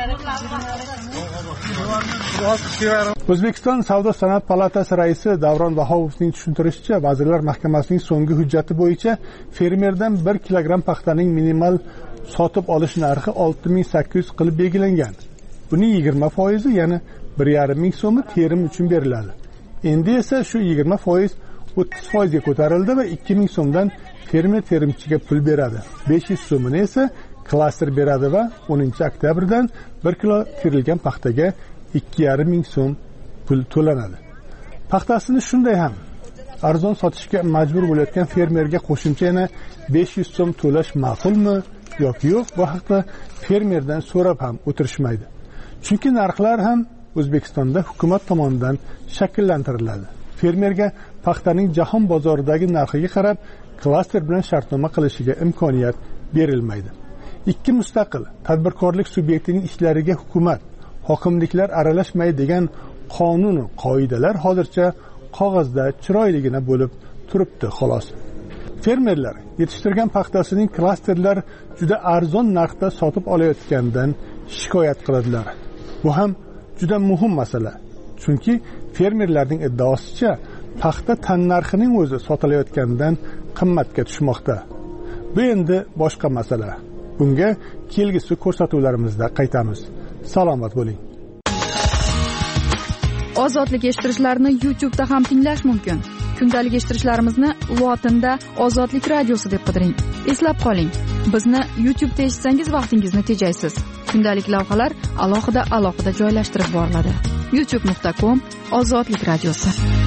O'zbekiston Savdo-sanoat palatasi raisi Davron Vahovovning tushuntirishicha, Vazirlar Mahkamasining so'nggi hujjati bo'yicha fermerdan 1 kilogramm paxtaning minimal sotib olish narxi 6800 qilib belgilangan. Buning 20%, ya'ni 1,5 ming so'mi terim uchun beriladi. Endi esa shu 20% 30% ga ko'tarildi va 2000 so'mdan fermer terimchiga pul beradi. 500 so'mini esa klaster beradi va 10 oktyabrdan 1 kilo terilgan paxtaga 2,5 ming so'm pul to'lanadi. Paxtasini shunday ham arzon sotishga majbur bo'layotgan fermerga qo'shimcha yana 500 so'm to'lash ma'qulmi yoki yo'q, bu haqda fermerdan so'rab ham o'tirishmaydi. Chunki narxlar ham O'zbekistonda hukumat tomonidan shakllantiriladi. Fermerga paxtaning jahon bozoridagi narxiga qarab klaster bilan shartnoma qilishiga imkoniyat berilmaydi. Ikki mustaqil tadbirkorlik subyektining ishlariga hukumat, hokimliklar aralashmaydi degan qonun va qoidalar hozircha qog'ozda chiroyligina bo'lib turibdi xolos. Fermerlar yetishtirgan paxtasining klasterlar juda arzon narxda sotib olayotganidan shikoyat qiladilar. Bu ham juda muhim masala. Chunki fermerlarning iddaosicha paxta tan narxining o'zi sotilayotganidan qimmatga tushmoqda. Bu endi boshqa masala. Bunga kelgusi ko'rsatuvlarimizda qaytamiz. Salomat bo'ling. Ozodlik eshittirishlarni YouTube'da ham tinglash mumkin. Kundalik eshittirishlarimizni lotinda Ozodlik radiosi deb qidiring. Eslab qoling, bizni YouTube'da eshitsangiz vaqtingizni tejaysiz. Kundalik lavhalar alohida joylashtirib boriladi. youtube.com Ozodlik radiosi.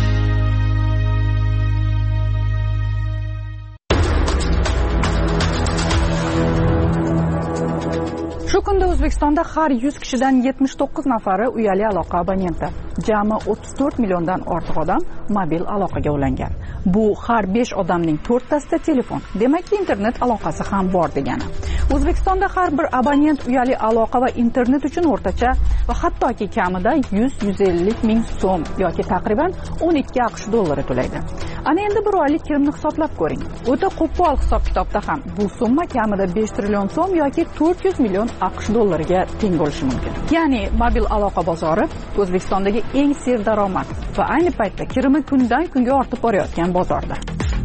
Shu kunda O'zbekistonda har 100 kishidan 79 nafari uyali aloqa abonenti. Jami 34 milliondan ortiq odam mobil aloqaga ulangan. Bu har 5 odamning 4tasida telefon. Demakki, internet aloqasi ham bor degani. O'zbekistonda har bir abonent uyali aloqa va internet uchun o'rtacha va hattoki kamida 100-150 ming so'm yoki taqriban 12 AQSh dollari to'laydi. Ana endi bir oylik kirimni hisoblab ko'ring. O'ta qo'pol hisob-kitobda ham bu summa kamida 5 trillion so'm yoki 400 million AQSh dollariga teng bo'lishi mumkin. Ya'ni mobil aloqa bozori O'zbekistondagi eng serdaromad va ayni paytda kirimi kundan kunga ortib borayotgan bozorda.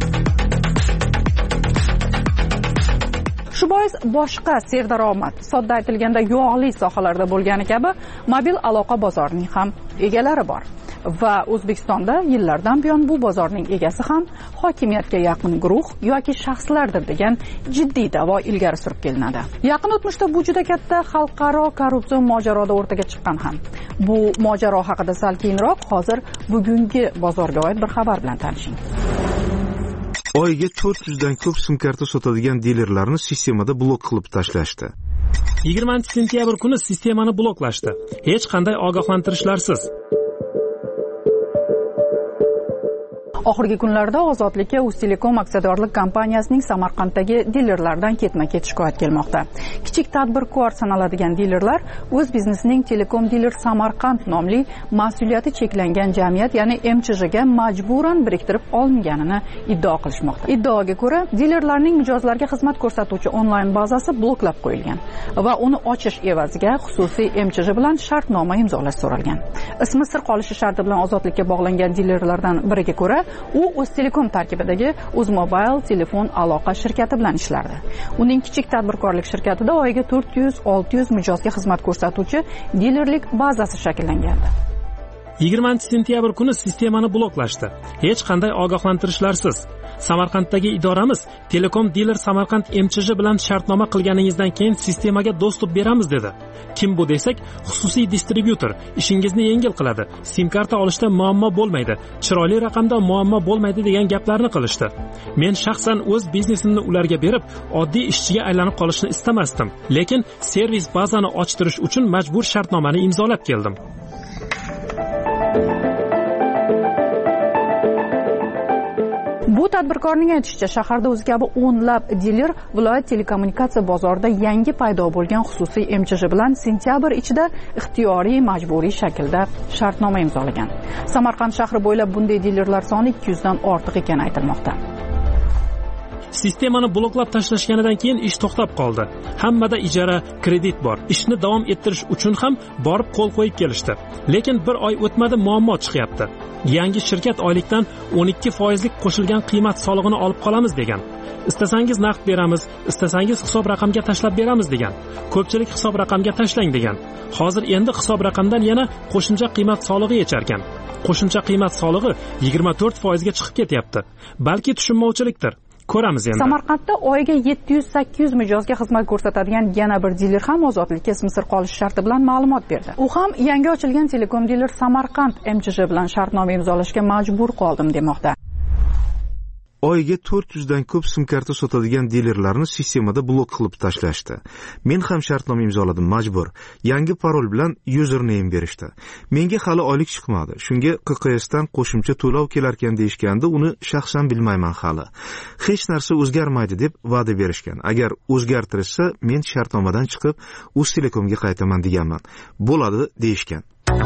Shu bois boshqa serdaromad, sodda aytilganda yog'li sohalarda bo'lgani kabi mobil aloqa bozorining ham egalari bor. Va O'zbekistonda yillardan buyon bu bozorning egasi ham hokimiyatga yaqin guruh yoki shaxslardir degan jiddiy da'vo ilgari surib kelinadi. Yaqin o'tmishda bu juda katta xalqaro korrupsion mojaroda o'rtaga chiqqan ham. Bu mojaro haqida sal keyinroq hozir bugungi bozorga oid bir xabar bilan tanishing. Oyiga 400 dan ko'p sim karta sotadigan dilerlarni sistemada blok qilib tashlashdi. 20-sentyabr kuni sistemani bloklashdi. Hech qanday ogohlantirishlarsiz. Oxirgi kunlarda Ozodlikka Uztelecom aksiyadorlik kompaniyasining Samarqanddagi dilerlardan ketma-ket shikoyat kelmoqda. Kichik tadbirkor sanaladigan dilerlar o'z biznesining Telekom Dealer Samarqand nomli mas'uliyati cheklangan jamiyat, ya'ni MChJ ga majburan biriktirib olinganini iddao qilishmoqda. Iddaoga ko'ra, dilerlarning mijozlarga xizmat ko'rsatuvchi onlayn bazasi bloklab qo'yilgan va uni ochish evaziga xususiy MChJ bilan shartnoma imzolash so'ralgan. Ismi sir qolishi sharti bilan Ozodlikka bog'langan dilerlardan biriga ko'ra, u Uztelecom tarkibidagi Uzmobile telefon aloqa shirkati bilan ishlardi. Uning kichik tadbirkorlik shirkatida oyiga 400-600 mijozga xizmat ko'rsatuvchi dilerlik bazasi shakllangandi. 20-sentyabr kuni sistemani bloklashdi. Hech qanday ogohlantirishlarsiz. Samarqanddagi idoramiz Telekom Dealer Samarqand MChJ bilan shartnoma qilganingizdan keyin sistemaga dostуп beramiz dedi. Kim bu desak, xususiy distribyutor ishingizni yengil qiladi. Sim karta olishda muammo bo'lmaydi, chiroyli raqamda muammo bo'lmaydi degan gaplarni qilishdi. Men shaxsan o'z biznesimni ularga berib, oddiy ishchiga aylanib qolishni istamasdim, lekin servis bazani ochtirish uchun majbur shartnomani imzolab keldim. Bu Bu tadbirkorning aytishicha, shaharda o'zi kabi o'nlab diler viloyat telekommunikatsiya bozorida yangi paydo bo'lgan xususiy MChJ bilan sentyabr ichida ixtiyoriy majburiy shaklda shartnoma imzolagan. Samarqand shahri bo'ylab bunday dilerlar soni 200 dan ortiq ekani aytilmoqda. Sistemani bloklab tashlashganidan keyin ish to'xtab qoldi. Hammada ijara, kredit bor. Ishni davom ettirish uchun ham borib qo'l qo'yib kelishdi. Lekin bir oy o'tmadi, muammo chiqyapti. Yangi shirkat oylikdan 12% qo'shilgan qiymat solig'ini olib qolamiz degan. Istasangiz naqd beramiz, istasangiz hisob raqamga tashlab beramiz degan. Ko'pchilik hisob raqamga tashlang degan. Hozir endi hisob raqamdan yana qo'shimcha qiymat solig'i yecharkan. Qo'shimcha qiymat solig'i 24% ga chiqib ketyapti. Balki tushunmovchilikdir. Ko'ramiz endi. Samarqandda oyiga 700-800 mijozga xizmat ko'rsatadigan yana bir diler ham ozodlikka ismi sir qolish sharti bilan ma'lumot berdi. U ham yangi ochilgan Telekom diler Samarqand MChJ bilan shartnoma imzolashga majbur qoldim demoqda. Oyiga 400 dan ko'p sim karta sotadigan dilerlarni sistemada blok qilib tashlashdi. Men ham shartnoma imzoladim, majbur. Yangi parol bilan username berishdi. Menga hali oylik chiqmadi. Shunga QQS dan qo'shimcha to'lov kelar ekan deyishganda, uni shaxsan bilmayman hali. Hech narsa o'zgarmaydi deb va'da berishgan. Agar o'zgartirishsa, men shartnomadan chiqib Uztelekomga qaytaman deganman. Bo'ladi deyishgan.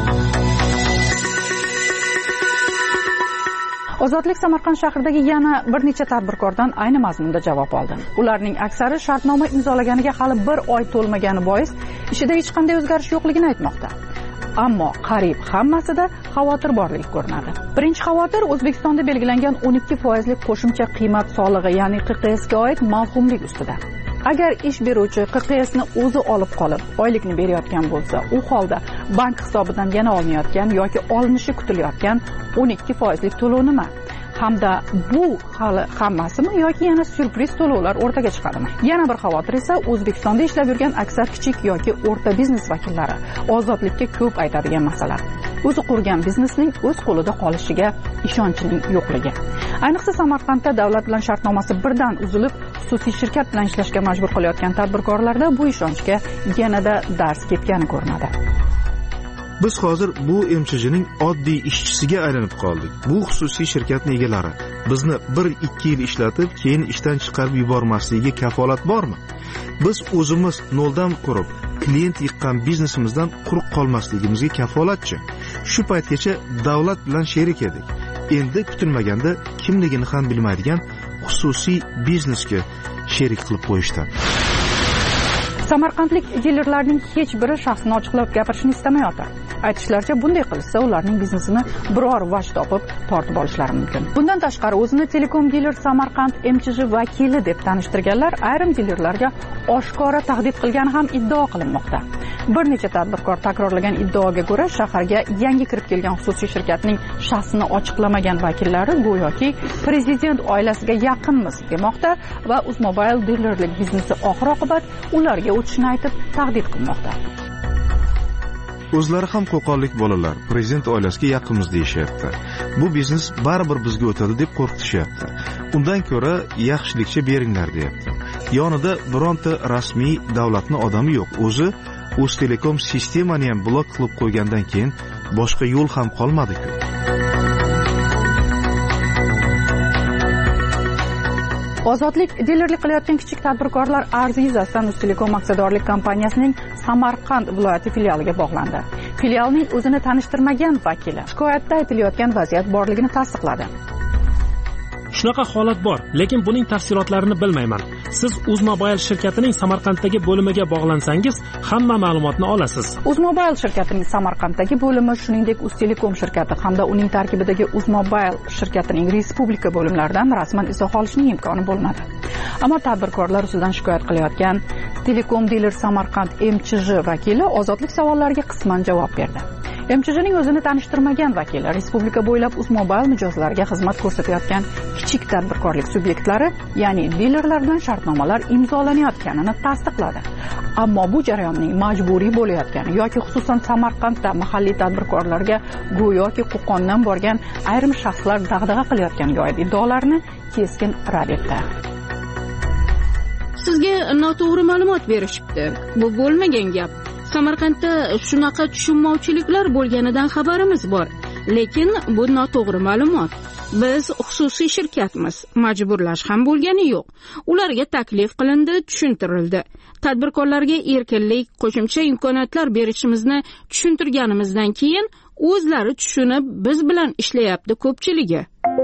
Ozodlik Samarqand shahridagi yana bir necha tadbirkordan ayni mazmunda javob oldi. Ularning aksari shartnoma imzolaganiga hali bir oy to'lmagani bois ishida hech qanday o'zgarish yo'qligini aytmoqda. Ammo qariyb hammasida xavotir borligi ko'rinadi. Birinchi xavotir O'zbekistonda belgilangan 12% qo'shimcha qiymat solig'i, ya'ni QQS ga oid mavhumlik ustida. Agar ish beruvchi QQS ni o'zi olib qolib, oylikni berayotgan bo'lsa, u holda bank hisobidan yana olinayotgan yoki olinishi kutilayotgan 12% to'lov nima? Hamda bu hali hammasimi yoki yana syurpriz to'lovlar o'rtaga chiqadimi? Yana bir xavotir esa O'zbekistonda ishlab yurgan aksar kichik yoki o'rta biznes vakillari ozodlikka ko'p aytadigan masala. O'zi qurgan biznesning o'z qo'lida qolishiga ishonchning yo'qligi. Ayniqsa Samarqandda davlat bilan shartnomasi birdan uzilib, xususiy shirkat bilan ishlashga majbur qilayotgan tadbirkorlarda bu ishonchga yanada dars ketgani ko'rinadi. Biz hozir bu MChJning oddiy ishchisiga aylanib qoldik. Bu xususiy shirkatning egalari bizni 1-2 yil ishlatib, keyin ishdan chiqarib yubormasligiga kafolat bormi? Biz o'zimiz noldan qurib, klient yiqqan biznesimizdan quruq qolmasligimizga kafolatchi. Shu paytgacha davlat bilan sherik edik. Endi kutilmaganda kimligini ham bilmaydigan xususiy biznesga sherik qilib qo'yishdi. Samarqandlik dilerlarning hech biri shaxsini ochiqlab gapirishni istamayotir. Aytishlaricha, bunday qilsa ularning biznesini biror vaj topib tortib olishlari mumkin. Bundan tashqari o'zini Telekom diler Samarqand MChJ vakili deb tanishtirganlar ayrim dilerlarga oshkora tahdid qilgani ham iddao qilinmoqda. Bir necha tadbirkor takrorlagan iddaoga ko'ra, shaharga yangi kirib kelgan xususiy shirkatning shaxsini ochiqlamagan vakillari go'yoki prezident oilasiga yaqinmiz demoqda va Uzmobile dilerlik biznesi oxir-oqibat ularga o'tishni aytib tahdid qilmoqda. O'zlari ham qo'qonlik bolalar prezident oilasiga yaqinmiz deyishyapti. Bu biznes baribir bizga o'tadi deb qo'rqitishyapti. Undan ko'ra yaxshilikcha beringlar deyapti. Yonida bironta rasmiy davlatning odami yo'q. O'zi Uztelekom sistemani ham blok qilib qo'ygandan keyin boshqa yo'l ham qolmadi-ku. Ozodlik dilerlik qilayotgan kichik tadbirkorlar arzi yuzasidan Uztelekom aksiyadorlik kompaniyasining Samarqand viloyati filialiga bog'landi. Filialning o'zini tanishtirmagan vakili shikoyatda aytilayotgan vaziyat borligini tasdiqladi. Shunaqa holat bor, lekin buning tafsilotlarini bilmayman. Siz Uzmobile shirkatining Samarqanddagi bo'limiga bog'lansangiz, hamma ma'lumotni olasiz. Uzmobile shirkatining Samarqanddagi bo'limi, shuningdek Uztelekom shirkati hamda uning tarkibidagi Uzmobile shirkatining respublika bo'limlaridan rasman izoh olishning imkoni bo'lmadi. Ammo tadbirkorlar ustidan shikoyat qilayotgan Telekom diler Samarqand MChJ vakili ozodlik savollariga qisman javob berdi. MChJning o'zini tanishtirmagan vakili respublika bo'ylab Uzmobile mijozlariga xizmat ko'rsatayotgan kichik tadbirkorlik subyektlari, ya'ni dilerlar bilan shartnomalar imzolanayotganini tasdiqladi. Ammo bu jarayonning majburiy bo'layotgani yoki xususan Samarqandda mahalliy tadbirkorlarga go'yoki Qo'qondan borgan ayrim shaxslar dag'dag'a qilayotganiga oid iddaolarni keskin rad etdi. Sizga noto'g'ri ma'lumot berishibdi. Bu bo'lmagan gap. Samarqandda shunaqa tushunmovchiliklar bo'lganidan xabarimiz bor, lekin bu noto'g'ri ma'lumot. Biz xususiy shirkatmiz, majburlash ham bo'lgani yo'q. Ularga taklif qilindi, tushuntirildi. Tadbirkorlarga erkinlik, qo'shimcha imkoniyatlar berishimizni tushuntirganimizdan keyin o'zlari tushunib, biz bilan ishlayapti ko'pchiligi.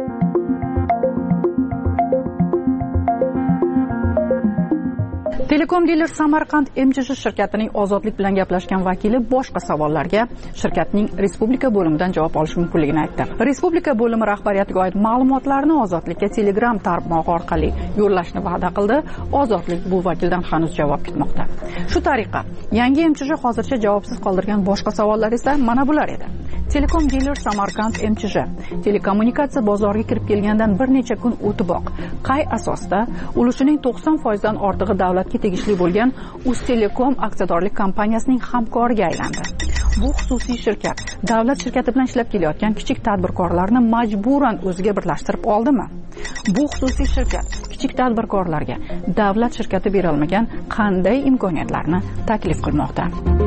Telekom Dealer Samarqand MCH shirkatining ozodlik bilan gaplashgan vakili boshqa savollarga shirkatning respublika bo'limidan javob olish mumkinligini aytdi. Respublika bo'limi rahbariyatiga oid ma'lumotlarni ozodlikka Telegram tarmog'i orqali yo'llashni va'da qildi. Ozodlik bu vakildan hanuz javob kutmoqda. Shu tariqa yangi MCH hozircha javobsiz qoldirgan boshqa savollar esa mana bular edi. Telekom Dealer Samarqand MCH telekommunikatsiya bozoriga kirib kelgandan bir necha kun o'tiboq qay asosda ulushining 90% dan ortig'i davlatga tegishli bo'lgan Uztelekom aksiyadorlik kompaniyasining hamkoriga aylandi. Bu xususiy shirkat davlat shirkati bilan ishlab kelayotgan kichik tadbirkorlarni majburan o'ziga birlashtirib oldimi? Bu xususiy shirkat kichik tadbirkorlarga davlat shirkati bera olmagan qanday imkoniyatlarni taklif qilmoqda?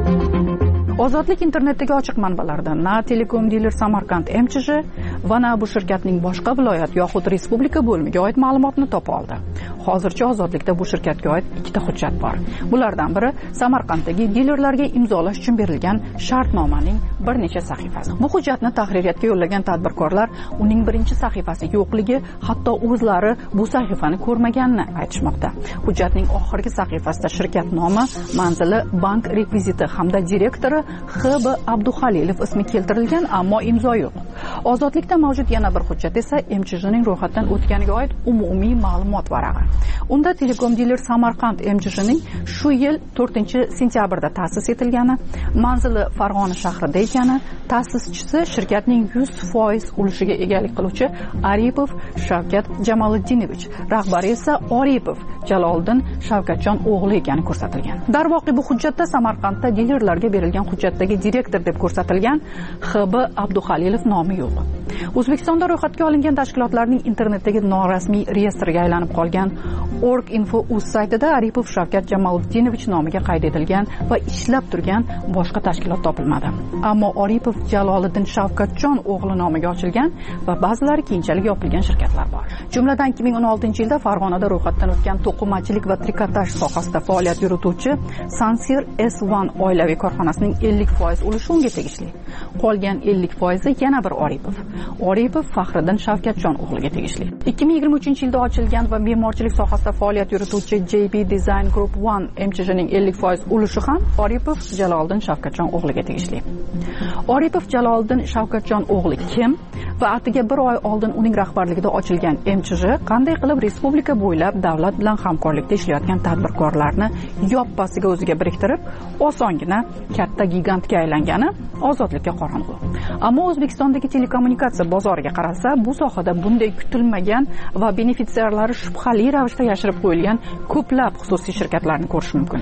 Ozodlik internetdagi ochiq manbalarda na Telekom Dealer Samarqand MCH va na bu shirkatning boshqa viloyat yoxud respublika bo'limiga oid ma'lumotni topa oldi. Hozircha ozodlikda bu shirkatga oid ikkita hujjat bor. Bulardan biri Samarqanddagi dilerlarga imzolash uchun berilgan shartnomaning bir necha sahifasi. Bu hujjatni tahririyatga yo'llagan tadbirkorlar uning birinchi sahifasi yo'qligi, hatto o'zlari bu sahifani ko'rmaganini aytishmoqda. Hujjatning oxirgi sahifasida shirkat nomi, manzili, bank rekviziti hamda direktori X.B. Abduxalilov ismi keltirilgan, ammo imzo yo'q. Ozodlikda mavjud yana bir hujjat esa MCHning ro'yxatdan o'tganiga oid umumiy ma'lumot varag'i. Unda Telekom Dealer Samarqand MCHning shu yil 4-sentyabrda ta'sis etilgani, manzili Farg'ona shahrida ekani, ta'sischisi shirkatning 100% ulushiga egalik qiluvchi Aripov Shavkat Jamolidinovich, rahbari esa Oripov Jaloliddin Shavkatjon o'g'li ekani ko'rsatilgan. Darvoqe bu hujjatda Samarqandda dilerlarga berilgan hujjatdagi direktor deb ko'rsatilgan X.B. Abduxalilov nomi yo'q. O'zbekistonda ro'yxatga olingan tashkilotlarning internetdagi norasmiy reyestriga aylanib qolgan Org.info.uz saytida Aripov Shavkat Jamolidinovich nomiga qayd etilgan va ishlab turgan boshqa tashkilot topilmadi. Ammo Oripov Jaloliddin Shavkatjon o'g'li nomiga ochilgan va ba'zilari keyinchalik yopilgan shirkatlar bor. Jumladan 2016-yilda Farg'onada ro'yxatdan o'tgan to'qimachilik va trikotaj sohasida faoliyat yurituvchi Sansir S1 oilaviy korxonasining 50% ulushi unga tegishli. Qolgan 50% yana bir Oripov Faxriddin Shavkatjon o'g'liga tegishli. 2023-yilda ochilgan va me'morchilik sohasida faoliyat yurituvchi JB Design Group 1 MCHning 50% ulushi ham Oripov Jaloliddin Shavkatjon o'g'liga tegishli. Oripov Jaloliddin Shavkatjon o'g'li kim va atiga bir oy oldin uning rahbarligida ochilgan MCH qanday qilib respublika bo'ylab davlat bilan hamkorlikda ishlayotgan tadbirkorlarni yoppasiga o'ziga biriktirib, osongina katta gigantga aylangani ozodlikka qorong'u. Ammo O'zbekistondagi telekommunikatsiya bozoriga qaralsa, bu sohada bunday kutilmagan va benefitsiarlari shubhali ravishda yashirib qo'yilgan ko'plab xususiy shirkatlarni ko'rish mumkin.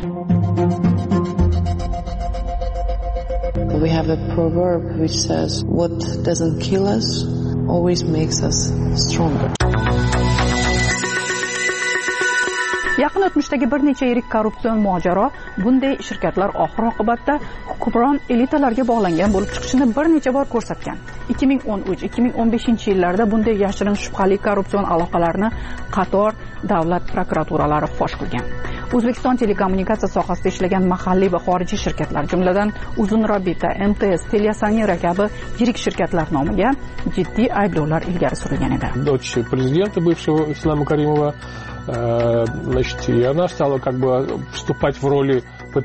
We have a proverb which says, what doesn't kill us always makes us stronger. Yaqin o'tmishdagi bir necha yirik korrupsion mojaro bunday shirkatlar oxir-oqibatda hukmron elitalarga bog'langan bo'lib chiqishini bir necha bor ko'rsatgan. 2013-2015 yillarda bunday yashirin shubhali korrupsion aloqalarni qator davlat prokuraturalari fosh qilgan. O'zbekiston telekommunikatsiya sohasida ishlagan mahalliy va xorijiy shirkatlar, jumladan Uzunrabita, MTS, Teliasanera kabi yirik shirkatlar nomiga jiddiy ayblovlar ilgari surilgan edi. Дочь президента бывшего Ислама Каримова, значит, и она стала как бы вступать в роли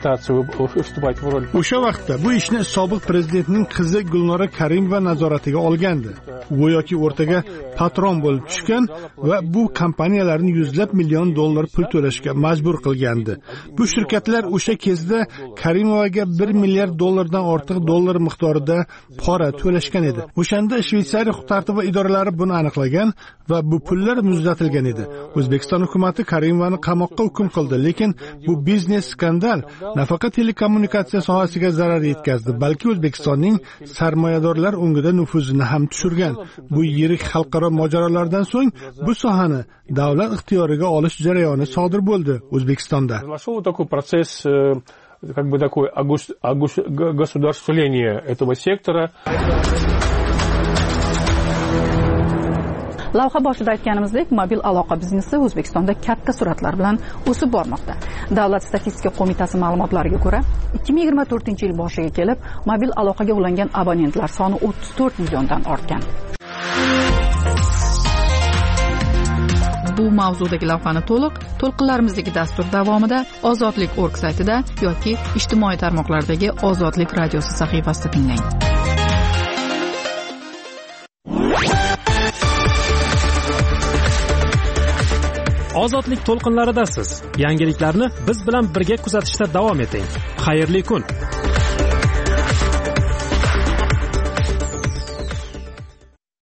O'sha vaqtda bu ishni sobiq prezidentning qizi Gulnora Karimova nazoratiga olgandi. Go'yoki o'rtaga patron bo'lib tushgan va bu kompaniyalarni $100 million pul to'lashga majbur qilgandi. Bu shirkatlar o'sha kezda Karimovaga $1 milliard dan ortiq dollar miqdorida pora to'lashgan edi. O'shanda Shveysariya huquq-tartibot idoralari buni aniqlagan va bu pullar muzlatilgan edi. O'zbekiston hukumatı Karimovani qamoqqa hukm qildi, lekin bu biznes skandal nafaqat telekommunikatsiya sohasiga zarar yetkazdi, balki O'zbekistonning sarmoyadorlar o'ngida nufuzini ham tushirgan. Bu yirik xalqaro mojarolardan so'ng bu sohani davlat ixtiyoriga olish jarayoni sodir bo'ldi O'zbekistonda. Пошел такой процесс, как бы такой государствления этого сектора. Lavha boshida aytganimizdek, mobil aloqa biznesi O'zbekistonda katta sur'atlar bilan o'sib bormoqda. Davlat statistika qo'mitasi ma'lumotlariga ko'ra, 2024-yil boshiga kelib, mobil aloqaga ulangan abonentlar soni 34 milliondan ortgan. Bu mavzudagi lavhani to'lqinlarimizdagi dastur davomida ozodlik.org saytida yoki ijtimoiy tarmoqlardagi Ozodlik radiosi sahifasida tinglang. Ozodlik to'lqinlaridasiz. Yangiliklarni biz bilan birga kuzatishda davom eting. Xayrli kun.